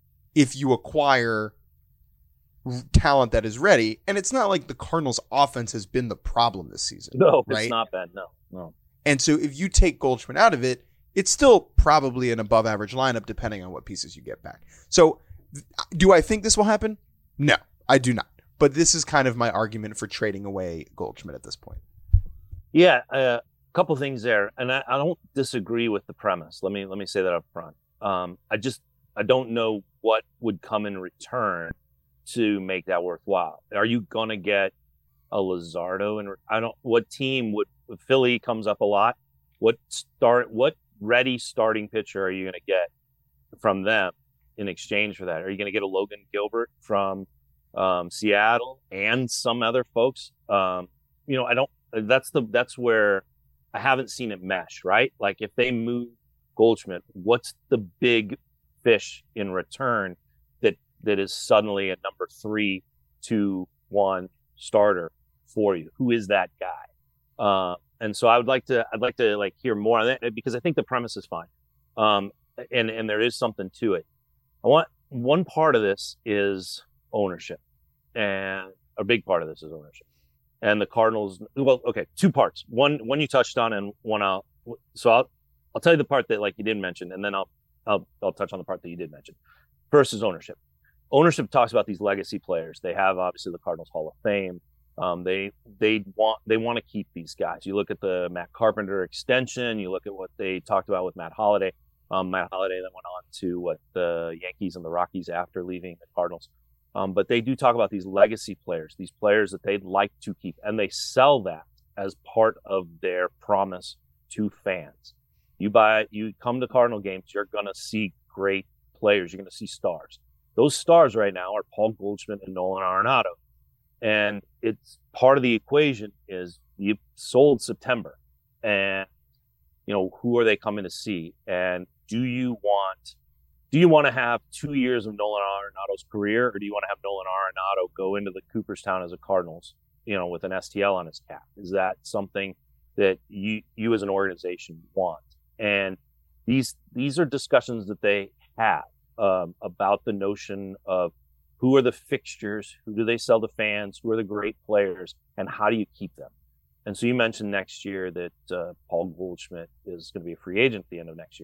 A: if you acquire talent that is ready. And it's not like the Cardinals' offense has been the problem this season.
D: No,
A: right?
D: It's not bad. No, no.
A: And so if you take Goldschmidt out of it, it's still probably an above-average lineup depending on what pieces you get back. So do I think this will happen? No, I do not. But this is kind of my argument for trading away Goldschmidt at this point.
D: Yeah, a uh, couple things there, and I, I don't disagree with the premise. Let me let me say that up front. Um, I just I don't know what would come in return to make that worthwhile. Are you gonna get a Luzardo? And I don't. What team would Philly comes up a lot? What start? What ready starting pitcher are you gonna get from them in exchange for that? Are you gonna get a Logan Gilbert from um, Seattle and some other folks? Um, you know, I don't. That's the that's where I haven't seen it mesh, right? Like if they move Goldschmidt, what's the big fish in return that that is suddenly a number three, two, one starter for you? Who is that guy? Uh, and so I would like to I'd like to like hear more on that because I think the premise is fine, um, and and there is something to it. I want one part of this is ownership, and a big part of this is ownership. And the Cardinals, well, okay, two parts. One, one you touched on, and one I'll. So I'll, I'll tell you the part that like you didn't mention, and then I'll, I'll, I'll touch on the part that you did mention. First is ownership. Ownership talks about these legacy players. They have obviously the Cardinals Hall of Fame. Um, they, they want, they want to keep these guys. You look at the Matt Carpenter extension. You look at what they talked about with Matt Holliday. Um, Matt Holliday then went on to what the Yankees and the Rockies after leaving the Cardinals. Um, but they do talk about these legacy players, these players that they'd like to keep, and they sell that as part of their promise to fans. You buy, you come to Cardinal games, you're going to see great players. You're going to see stars. Those stars right now are Paul Goldschmidt and Nolan Arenado. And it's part of the equation is you sold September, and you know, who are they coming to see? And do you want Do you want to have two years of Nolan Arenado's career, or do you want to have Nolan Arenado go into the Cooperstown as a Cardinals, you know, with an S T L on his cap? Is that something that you you as an organization want? And these these are discussions that they have um, about the notion of who are the fixtures, who do they sell to fans, who are the great players, and how do you keep them? And so you mentioned next year that uh, Paul Goldschmidt is going to be a free agent at the end of next year.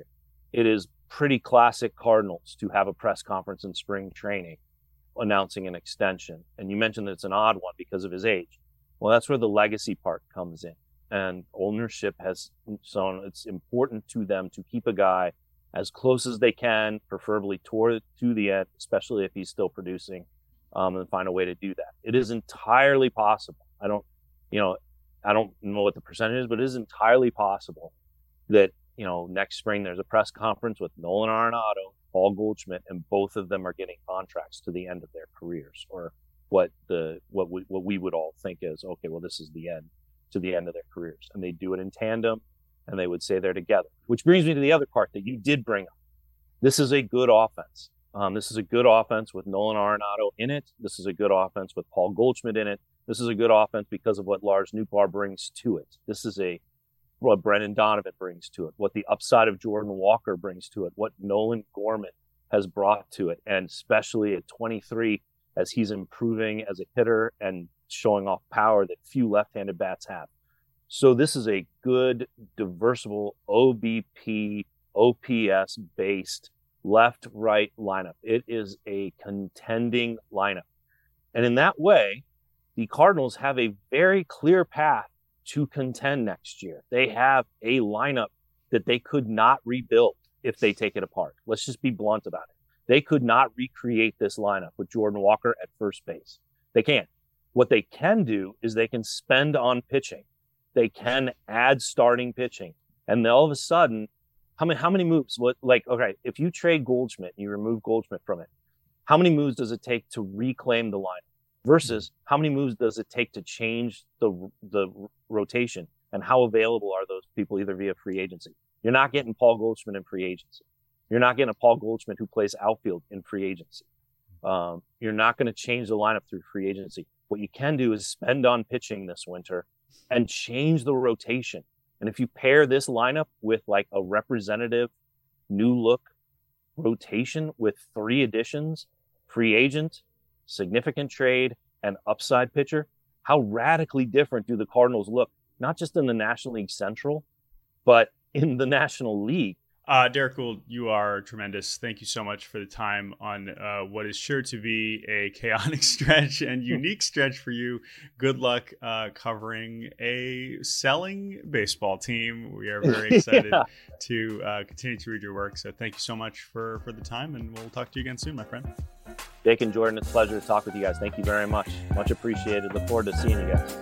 D: it is pretty classic Cardinals to have a press conference in spring training announcing an extension. And you mentioned that it's an odd one because of his age. Well, that's where the legacy part comes in. And ownership has shown it's important to them to keep a guy as close as they can, preferably toward to the end, especially if he's still producing, um, and find a way to do that. It is entirely possible. I don't, you know, I don't know what the percentage is, but it is entirely possible that, you know, next spring there's a press conference with Nolan Arenado, Paul Goldschmidt, and both of them are getting contracts to the end of their careers, or what the what we what we would all think is, okay, well, this is the end to the end of their careers, and they do it in tandem, and they would say they're together. Which brings me to the other part that you did bring up. This is a good offense. Um, this is a good offense with Nolan Arenado in it. This is a good offense with Paul Goldschmidt in it. This is a good offense because of what Lars Nootbaar brings to it. This is a what Brendan Donovan brings to it, what the upside of Jordan Walker brings to it, what Nolan Gorman has brought to it, and especially at twenty-three, as he's improving as a hitter and showing off power that few left-handed bats have. So this is a good, diversible O B P, O P S-based left-right lineup. It is a contending lineup. And in that way, the Cardinals have a very clear path to contend next year. They have a lineup that they could not rebuild if they take it apart. Let's just be blunt about it. They could not recreate this lineup with Jordan Walker at first base. They can't. What they can do is they can spend on pitching. They can add starting pitching. And then all of a sudden, how many, how many moves? What, like, okay, if you trade Goldschmidt and you remove Goldschmidt from it, how many moves does it take to reclaim the lineup? Versus how many moves does it take to change the the rotation, and how available are those people either via free agency? You're not getting Paul Goldschmidt in free agency. You're not getting a Paul Goldschmidt who plays outfield in free agency. Um, you're not going to change the lineup through free agency. What you can do is spend on pitching this winter and change the rotation. And if you pair this lineup with like a representative new look rotation with three additions, free agent, significant trade, and upside pitcher, how radically different do the Cardinals look, not just in the National League Central, but in the National League?
B: Uh, Derek Gould, you are tremendous. Thank you so much for the time on uh, what is sure to be a chaotic stretch and unique stretch for you. Good luck uh, covering a selling baseball team. We are very excited yeah. to uh, continue to read your work. So thank you so much for, for the time, and we'll talk to you again soon, my friend.
D: Jake and Jordan, it's a pleasure to talk with you guys. Thank you very much. Much appreciated. Look forward to seeing you guys.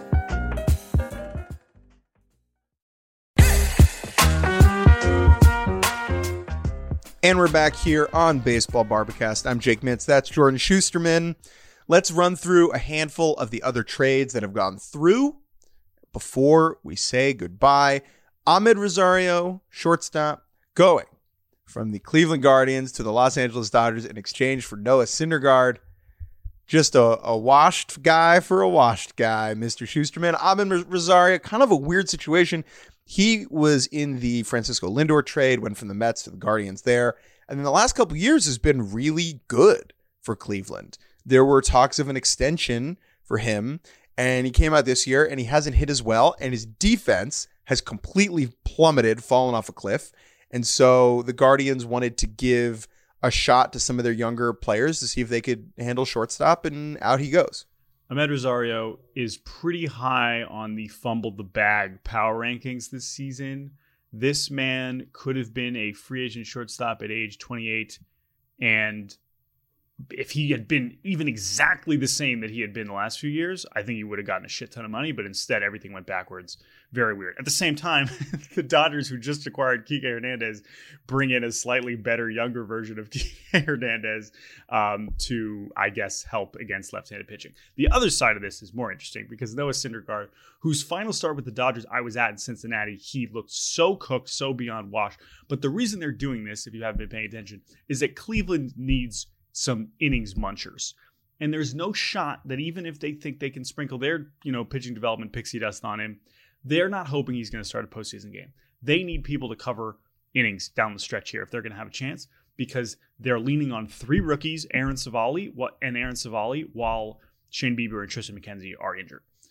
A: And we're back here on Baseball Barbacast. I'm Jake Mintz. That's Jordan Schusterman. Let's run through a handful of the other trades that have gone through before we say goodbye. Amed Rosario, shortstop, going from the Cleveland Guardians to the Los Angeles Dodgers in exchange for Noah Syndergaard. Just a, a washed guy for a washed guy, Mister Schusterman. Amed Rosario, kind of a weird situation. He was in the Francisco Lindor trade, went from the Mets to the Guardians there. And then the last couple of years has been really good for Cleveland. There were talks of an extension for him, and he came out this year and he hasn't hit as well. And his defense has completely plummeted, fallen off a cliff. And so the Guardians wanted to give a shot to some of their younger players to see if they could handle shortstop, and out he goes.
B: Amed Rosario is pretty high on the fumbled the bag power rankings this season. This man could have been a free agent shortstop at age twenty-eight. And if he had been even exactly the same that he had been the last few years, I think he would have gotten a shit ton of money. But instead, everything went backwards. Very weird. At the same time, the Dodgers, who just acquired Kike Hernandez, bring in a slightly better, younger version of Kike Hernandez um, to, I guess, help against left-handed pitching. The other side of this is more interesting because Noah Syndergaard, whose final start with the Dodgers I was at in Cincinnati, he looked so cooked, so beyond wash. But the reason they're doing this, if you haven't been paying attention, is that Cleveland needs some innings munchers. And there's no shot that even if they think they can sprinkle their, you know, pitching development pixie dust on him, they're not hoping he's going to start a postseason game. They need people to cover innings down the stretch here if they're going to have a chance, because they're leaning on three rookies, Aaron Savali and Aaron Savali, while Shane Bieber and Tristan McKenzie are injured.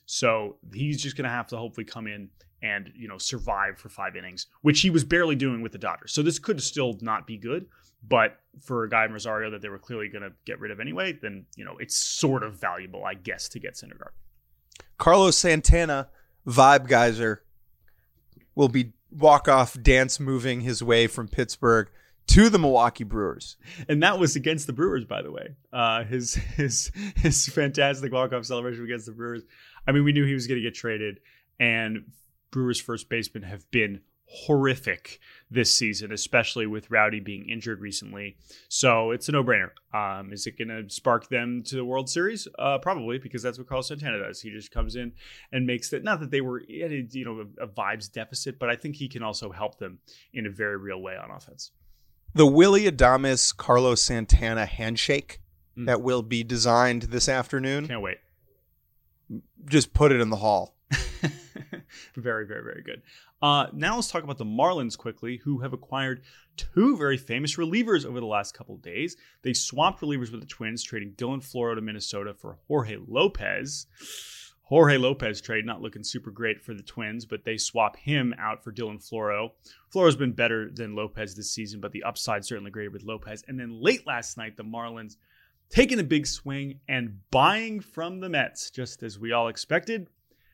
B: So he's just going to have to hopefully come in and, you know, survive for five innings, which he was barely doing with the Dodgers. So this could still not be good. But for a guy in Rosario that they were clearly going to get rid of anyway, then, you know, it's sort of valuable, I guess, to get Syndergaard.
A: Carlos Santana, vibe geyser, will be walk-off dance moving his way from Pittsburgh to the Milwaukee Brewers.
B: And that was against the Brewers, by the way. Uh, his his his fantastic walk-off celebration against the Brewers. I mean, we knew he was going to get traded, and Brewers first basemen have been horrific this season, especially with Rowdy being injured recently. So it's a no-brainer. Um, is it going to spark them to the World Series? Uh, probably, because that's what Carlos Santana does. He just comes in and makes that. Not that they were at a, you know a, a vibes deficit, but I think he can also help them in a very real way on offense.
A: The Willy Adames Carlos Santana handshake
B: Mm.
A: that will be designed this afternoon.
B: Can't wait.
A: Just put it in the hall.
B: Very, very, very good. Uh, now let's talk about the Marlins quickly, who have acquired two very famous relievers over the last couple of days. They swapped relievers with the Twins, trading Dylan Floro to Minnesota for Jorge Lopez. Jorge Lopez trade not looking super great for the Twins, but they swap him out for Dylan Floro. Floro's been better than Lopez this season, but the upside certainly greater with Lopez. And then late last night, the Marlins taking a big swing and buying from the Mets, just as we all expected,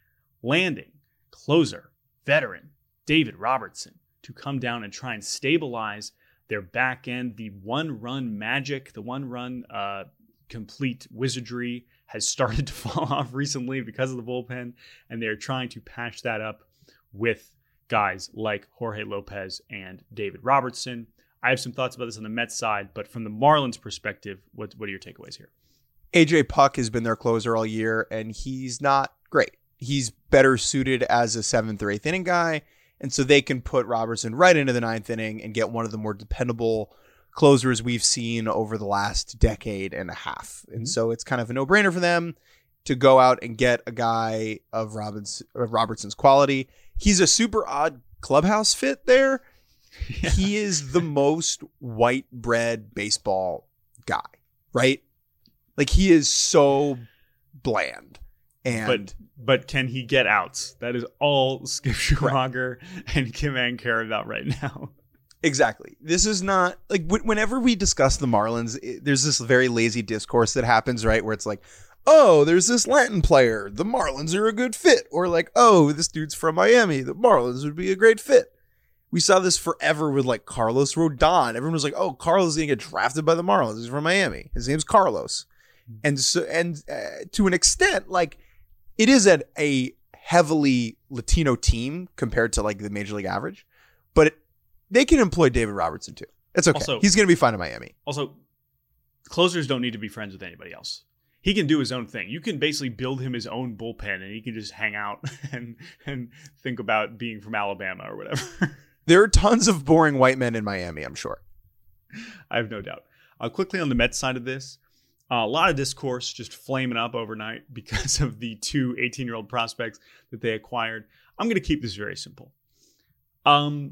B: landing closer, veteran David Robertson to come down and try and stabilize their back end. The one-run magic, the one-run uh, complete wizardry has started to fall off recently because of the bullpen, and they're trying to patch that up with guys like Jorge Lopez and David Robertson. I have some thoughts about this on the Mets side, but from the Marlins perspective, what, what are your takeaways here?
A: A J Puck has been their closer all year, and he's not great. He's better suited as a seventh or eighth inning guy, and so they can put Robertson right into the ninth inning and get one of the more dependable closers we've seen over the last decade and a half. And mm-hmm. so it's kind of a no-brainer for them to go out and get a guy of Roberts, of Robertson's quality. He's a super odd clubhouse fit there. Yeah. He is the most white bread baseball guy, right? Like, he is so bland. And
B: but but can he get outs? That is all Skip Schumacher right. and Kim Ng care about right now.
A: Exactly. This is not like w- whenever we discuss the Marlins, it, there's this very lazy discourse that happens, right? Where it's like, oh, there's this Latin player. The Marlins are a good fit. Or like, oh, this dude's from Miami. The Marlins would be a great fit. We saw this forever with like Carlos Rodon. Everyone was like, oh, Carlos is going to get drafted by the Marlins. He's from Miami. His name's Carlos. And so, and uh, to an extent, like, it is a, a heavily Latino team compared to like the major league average, but it, they can employ David Robertson too. It's okay. Also, he's going to be fine in Miami.
B: Also, closers don't need to be friends with anybody else. He can do his own thing. You can basically build him his own bullpen, and he can just hang out and and think about being from Alabama or whatever.
A: There are tons of boring white men in Miami, I'm sure.
B: I have no doubt. Uh, quickly on the Mets side of this, uh, a lot of discourse just flaming up overnight because of the two eighteen-year-old prospects that they acquired. I'm going to keep this very simple. Um,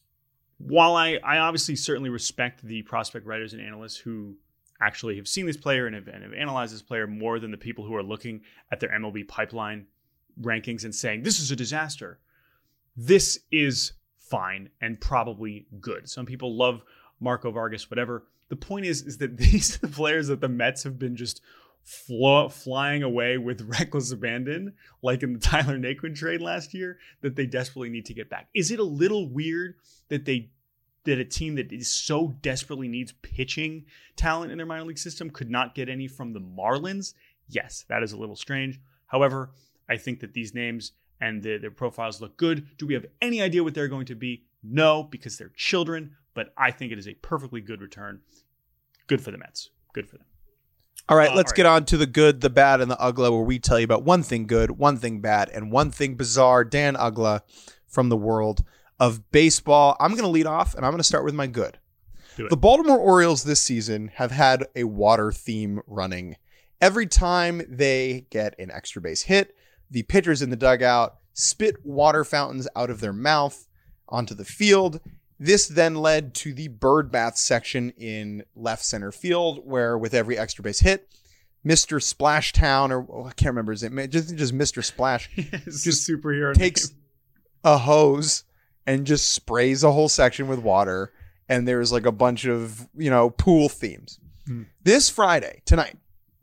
B: while I, I obviously certainly respect the prospect writers and analysts who actually have seen this player and have, and have analyzed this player more than the people who are looking at their M L B pipeline rankings and saying, this is a disaster. This is fine and probably good. Some people love Marco Vargas, whatever. The point is, is that these are the players that the Mets have been just flo- flying away with reckless abandon, like in the Tyler Naquin trade last year, that they desperately need to get back. Is it a little weird that they that a team that is so desperately needs pitching talent in their minor league system could not get any from the Marlins? Yes, that is a little strange. However, I think that these names and the, their profiles look good. Do we have any idea what they're going to be? No, because they're children, but I think it is a perfectly good return. Good for the Mets. Good for them.
A: All right,
B: uh,
A: let's
B: all right.
A: get on to the good, the bad, and the ugly, where we tell you about one thing good, one thing bad, and one thing bizarre. Dan Ugla from the world of baseball. I'm going to lead off, and I'm going to start with my good.
B: Do it.
A: The Baltimore Orioles this season have had a water theme running. Every time they get an extra base hit, the pitchers in the dugout spit water fountains out of their mouth onto the field. This then led to the bird bath section in left center field, where with every extra base hit, Mister Splash Town, or oh, I can't remember his name. Just, just Mister Splash.
B: It's just superhero
A: takes
B: name.
A: a hose and just sprays a whole section with water. And there's like a bunch of, you know, pool themes. Hmm. This Friday, tonight,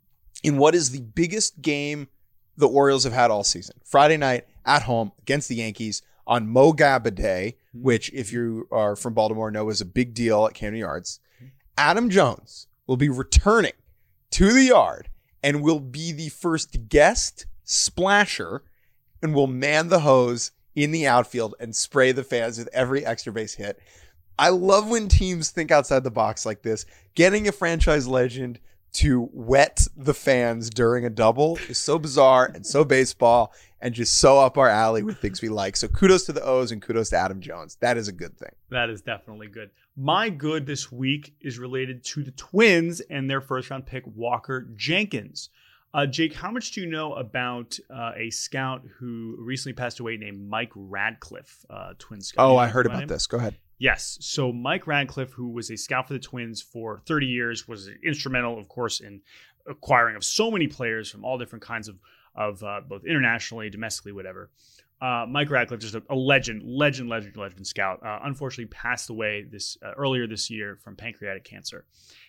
A: in what is the biggest game the Orioles have had all season, Friday night at home against the Yankees on Mo Gabba Day, hmm. which, if you are from Baltimore, know is a big deal at Camden Yards. Hmm. Adam Jones will be returning to the yard and will be the first guest splasher and will man the hose in the outfield and spray the fans with every extra base hit. I love when teams think outside the box like this. Getting a franchise legend to wet the fans during a double is so bizarre and so baseball and just so up our alley with things we like. So kudos to the O's and kudos to Adam Jones. That is a good thing.
B: That is definitely good. My good this week is related to the Twins and their first round pick, Walker Jenkins. Uh, Jake, how much do you know about uh, a scout who recently passed away named Mike Radcliffe, uh, Twins scout?
A: Oh, I heard about, about this. Go ahead.
B: Yes. So Mike Radcliffe, who was a scout for the Twins for thirty years, was instrumental, of course, in acquiring of so many players from all different kinds of, of uh, both internationally, domestically, whatever. Uh, Mike Radcliffe, just a, a legend, legend, legend, legend scout, uh, unfortunately passed away this uh, earlier this year from pancreatic cancer.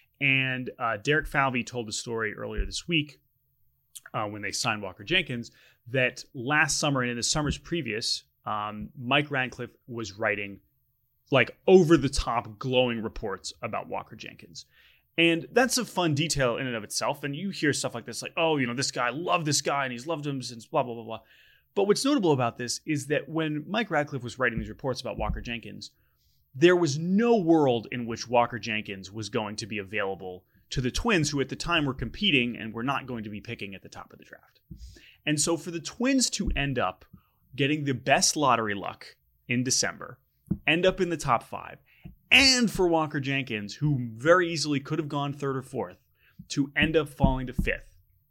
B: And uh, Derek Falvey told the story earlier this week uh, when they signed Walker Jenkins that last summer and in the summers previous, um, Mike Radcliffe was writing like over-the-top glowing reports about Walker Jenkins. And that's a fun detail in and of itself. And you hear stuff like this, like, oh, you know, this guy loved this guy and he's loved him since blah, blah, blah, blah. But what's notable about this is that when Mike Radcliffe was writing these reports about Walker Jenkins, there was no world in which Walker Jenkins was going to be available to the Twins, who at the time were competing and were not going to be picking at the top of the draft. And so for the Twins to end up getting the best lottery luck in December, end up in the top five, and for Walker Jenkins, who very easily could have gone third or fourth, to end up falling to fifth,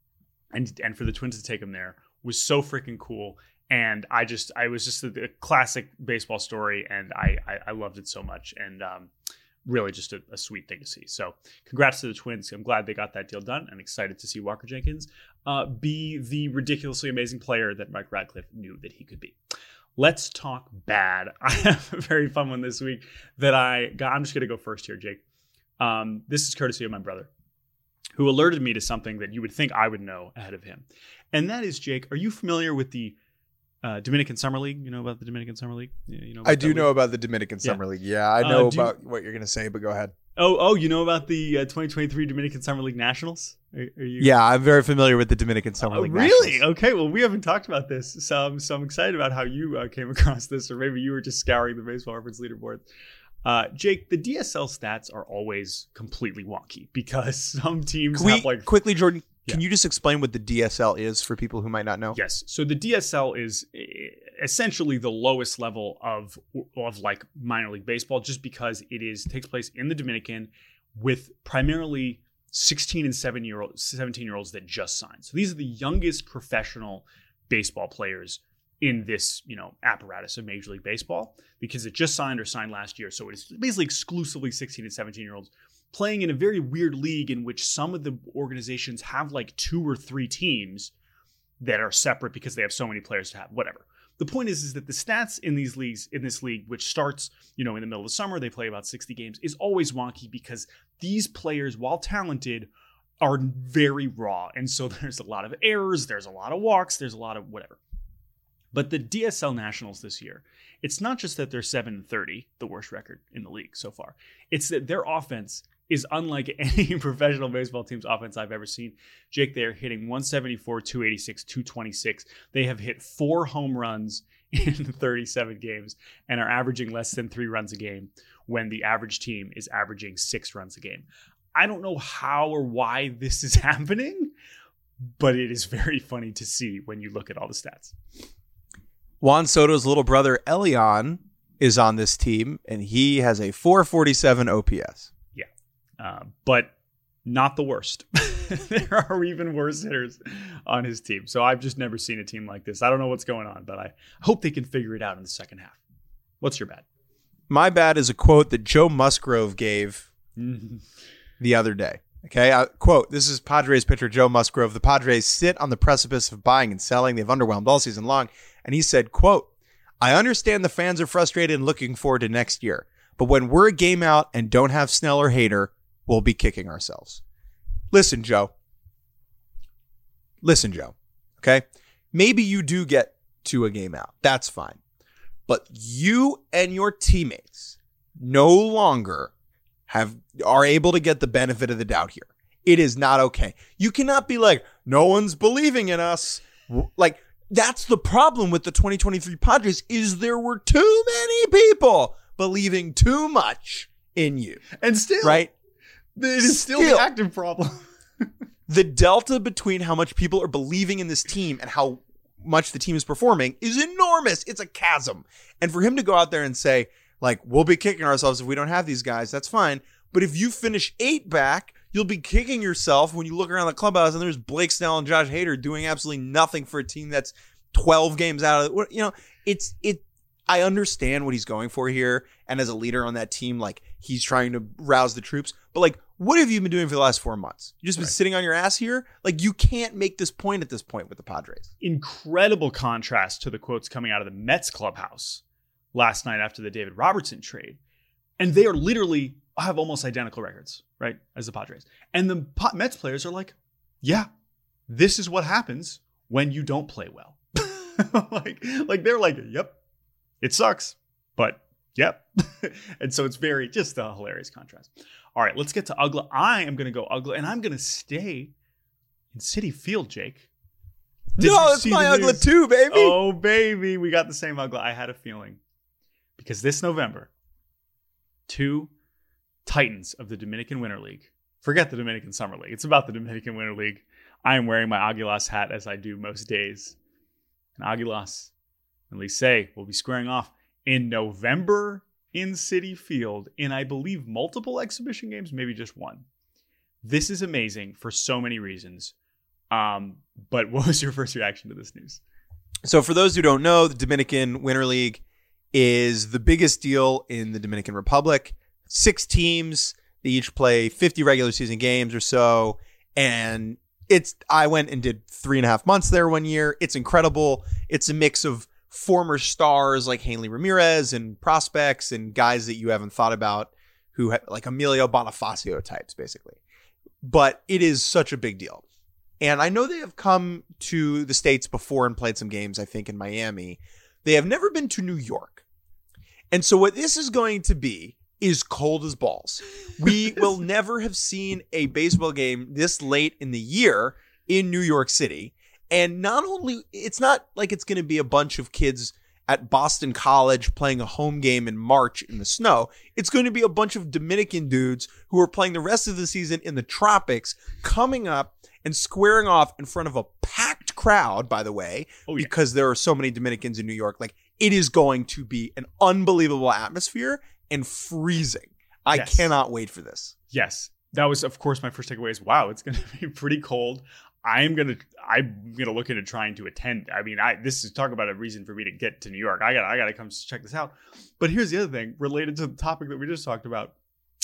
B: and and for the Twins to take him there was so freaking cool. And I just, I was just a, a classic baseball story, and I, I, I loved it so much, and um, really just a, a sweet thing to see. So congrats to the Twins. I'm glad they got that deal done, and excited to see Walker Jenkins uh, be the ridiculously amazing player that Mike Radcliffe knew that he could be. Let's talk bad. I have a very fun one this week that I got. I'm just going to go first here, Jake. Um, this is courtesy of my brother, who alerted me to something that you would think I would know ahead of him. And that is, Jake, are you familiar with the uh, Dominican Summer League? You know about the Dominican Summer League? Yeah, you know
A: I do
B: league?
A: know about the Dominican
B: yeah.
A: Summer League. Yeah, I know
B: uh,
A: about
B: you,
A: what you're going to say, but go ahead.
B: Oh, oh, you know about the uh, twenty twenty-three Dominican Summer League Nationals? Are, are you?
A: Yeah, I'm very familiar with the Dominican Summer
B: uh,
A: League
B: really?
A: Nationals.
B: Okay, well, we haven't talked about this, so I'm, so I'm excited about how you uh, came across this, or maybe you were just scouring the Baseball Reference leaderboard. Uh, Jake, the D S L stats are always completely wonky because some teams
A: Can we,
B: have like...
A: Quickly, Jordan, can
B: Yeah.
A: you just explain what the D S L is for people who might not know?
B: Yes. So the D S L is essentially the lowest level of of like minor league baseball, just because it is takes place in the Dominican with primarily sixteen and seven year old, seventeen year olds that just signed. So these are the youngest professional baseball players in this, you know, apparatus of Major League Baseball, because it just signed or signed last year. So it's basically exclusively sixteen and seventeen year olds playing in a very weird league in which some of the organizations have like two or three teams that are separate because they have so many players to have, whatever. The point is, is that the stats in these leagues, in this league, which starts, you know, in the middle of summer, they play about sixty games, is always wonky because these players, while talented, are very raw. And so there's a lot of errors, there's a lot of walks, there's a lot of whatever. But the D S L Nationals this year, it's not just that they're seven and thirty, the worst record in the league so far. It's that their offense is unlike any professional baseball team's offense I've ever seen. Jake, they're hitting one seventy-four, two eighty-six, two twenty-six. They have hit four home runs in thirty-seven games and are averaging less than three runs a game when the average team is averaging six runs a game. I don't know how or why this is happening, but it is very funny to see when you look at all the stats.
A: Juan Soto's little brother, Elian, is on this team, and he has a four forty-seven O P S.
B: Yeah, uh, but not the worst. There are even worse hitters on his team. So I've just never seen a team like this. I don't know what's going on, but I hope they can figure it out in the second half. What's your bad?
A: My bad is a quote that Joe Musgrove gave the other day. Okay, uh, quote, this is Padres pitcher Joe Musgrove. The Padres sit on the precipice of buying and selling. They've underwhelmed all season long. And he said, quote, I understand the fans are frustrated and looking forward to next year. But when we're a game out and don't have Snell or Hader, we'll be kicking ourselves. Listen, Joe. Listen, Joe. Okay? Maybe you do get to a game out. That's fine. But you and your teammates no longer have are able to get the benefit of the doubt here. It is not okay. You cannot be like, no one's believing in us. Like, that's the problem with the twenty twenty-three Padres is there were too many people believing too much in you.
B: And still,
A: right?
B: It is still,
A: still
B: the active problem.
A: The delta between how much people are believing in this team and how much the team is performing is enormous. It's a chasm. And for him to go out there and say, like, we'll be kicking ourselves if we don't have these guys, that's fine. But if you finish eight back, you'll be kicking yourself when you look around the clubhouse and there's Blake Snell and Josh Hader doing absolutely nothing for a team that's twelve games out of it. You know, it's it. I understand what he's going for here. And as a leader on that team, like, he's trying to rouse the troops. But, like, what have you been doing for the last four months? You just been right. sitting on your ass here? Like, you can't make this point at this point with the Padres.
B: Incredible contrast to the quotes coming out of the Mets clubhouse last night after the David Robertson trade. And they are literally have almost identical records, right, as the Padres. And the Mets players are like, yeah, this is what happens when you don't play well. like, like they're like, yep, it sucks, but yep. And so it's very, just a hilarious contrast. All right, let's get to U G L A. I am going to go U G L A, and I'm going to stay in Citi Field, Jake.
A: Did no, it's my U G L A too, baby.
B: Oh, baby. We got the same U G L A. I had a feeling. Because this November, two Titans of the Dominican Winter League. Forget the Dominican Summer League. It's about the Dominican Winter League. I am wearing my Aguilas hat as I do most days. And Aguilas and Licey will be squaring off in November in Citi Field in, I believe, multiple exhibition games, maybe just one. This is amazing for so many reasons. Um, but what was your first reaction to this news?
A: So for those who don't know, the Dominican Winter League is the biggest deal in the Dominican Republic. Six teams, they each play fifty regular season games or so. And it's, I went and did three and a half months there one year. It's incredible. It's a mix of former stars like Hanley Ramirez and prospects and guys that you haven't thought about who have, like Emilio Bonifacio types, basically. But it is such a big deal. And I know they have come to the States before and played some games, I think, in Miami. They have never been to New York. And so what this is going to be is cold as balls. We will never have seen a baseball game this late in the year in New York City. And not only, it's not like it's going to be a bunch of kids at Boston College playing a home game in March in the snow. It's going to be a bunch of Dominican dudes who are playing the rest of the season in the tropics, coming up and squaring off in front of a packed crowd, by the way, oh, yeah. because there are so many Dominicans in New York. Like, it is going to be an unbelievable atmosphere and freezing. I yes. cannot wait for this.
B: Yes. That was, of course, my first takeaway is, wow, it's going to be pretty cold. I'm going to, I'm going to look into trying to attend. I mean, I, this is talk about a reason for me to get to New York. I got, I got to come check this out. But here's the other thing related to the topic that we just talked about.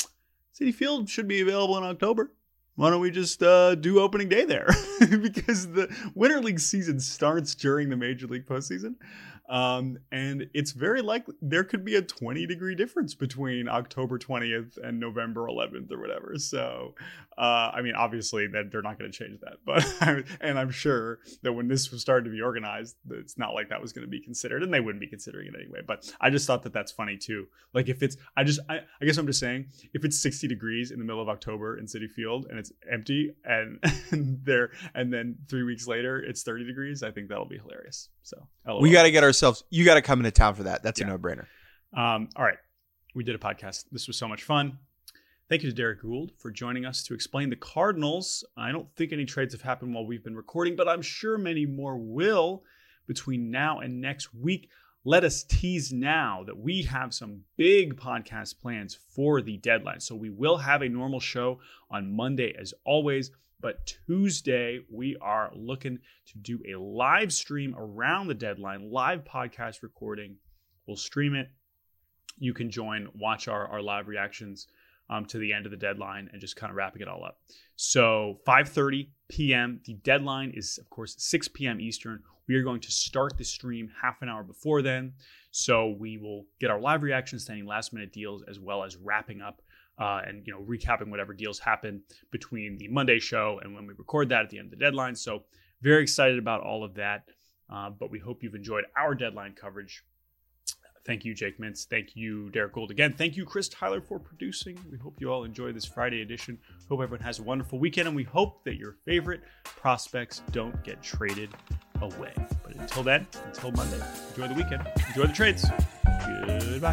B: Citi Field should be available in October. Why don't we just uh, do opening day there? Because the Winter League season starts during the Major League postseason. Um, and it's very likely there could be a twenty degree difference between October twentieth and November eleventh or whatever. So, uh, I mean, obviously that they're not going to change that, but, and I'm sure that when this was started to be organized, it's not like that was going to be considered, and they wouldn't be considering it anyway. But I just thought that that's funny too. Like if it's, I just, I, I guess I'm just saying, if it's sixty degrees in the middle of October in Citi Field and it's empty and, and there, and then three weeks later it's thirty degrees, I think that'll be hilarious. So L O L.
A: We got to get ourselves, you got to come into town for that. That's yeah. a no brainer.
B: Um, all right. We did a podcast. This was so much fun. Thank you to Derek Gould for joining us to explain the Cardinals. I don't think any trades have happened while we've been recording, but I'm sure many more will between now and next week. Let us tease now that we have some big podcast plans for the deadline. So we will have a normal show on Monday as always, but Tuesday we are looking to do a live stream around the deadline, live podcast recording. We'll stream it. You can join, watch our, our live reactions um, to the end of the deadline and just kind of wrapping it all up. So five thirty p.m. The deadline is, of course, six p.m. Eastern. We are going to start the stream half an hour before then. So we will get our live reactions to any last minute deals, as well as wrapping up uh, and, you know, recapping whatever deals happen between the Monday show and when we record that at the end of the deadline. So very excited about all of that. Uh, but we hope you've enjoyed our deadline coverage. Thank you, Jake Mintz. Thank you, Derek Gould again. Thank you, Chris Tyler, for producing. We hope you all enjoy this Friday edition. Hope everyone has a wonderful weekend, and we hope that your favorite prospects don't get traded away. But until then, until Monday, enjoy the weekend. Enjoy the trades. Goodbye.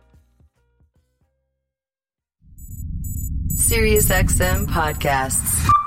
E: SiriusXM Podcasts.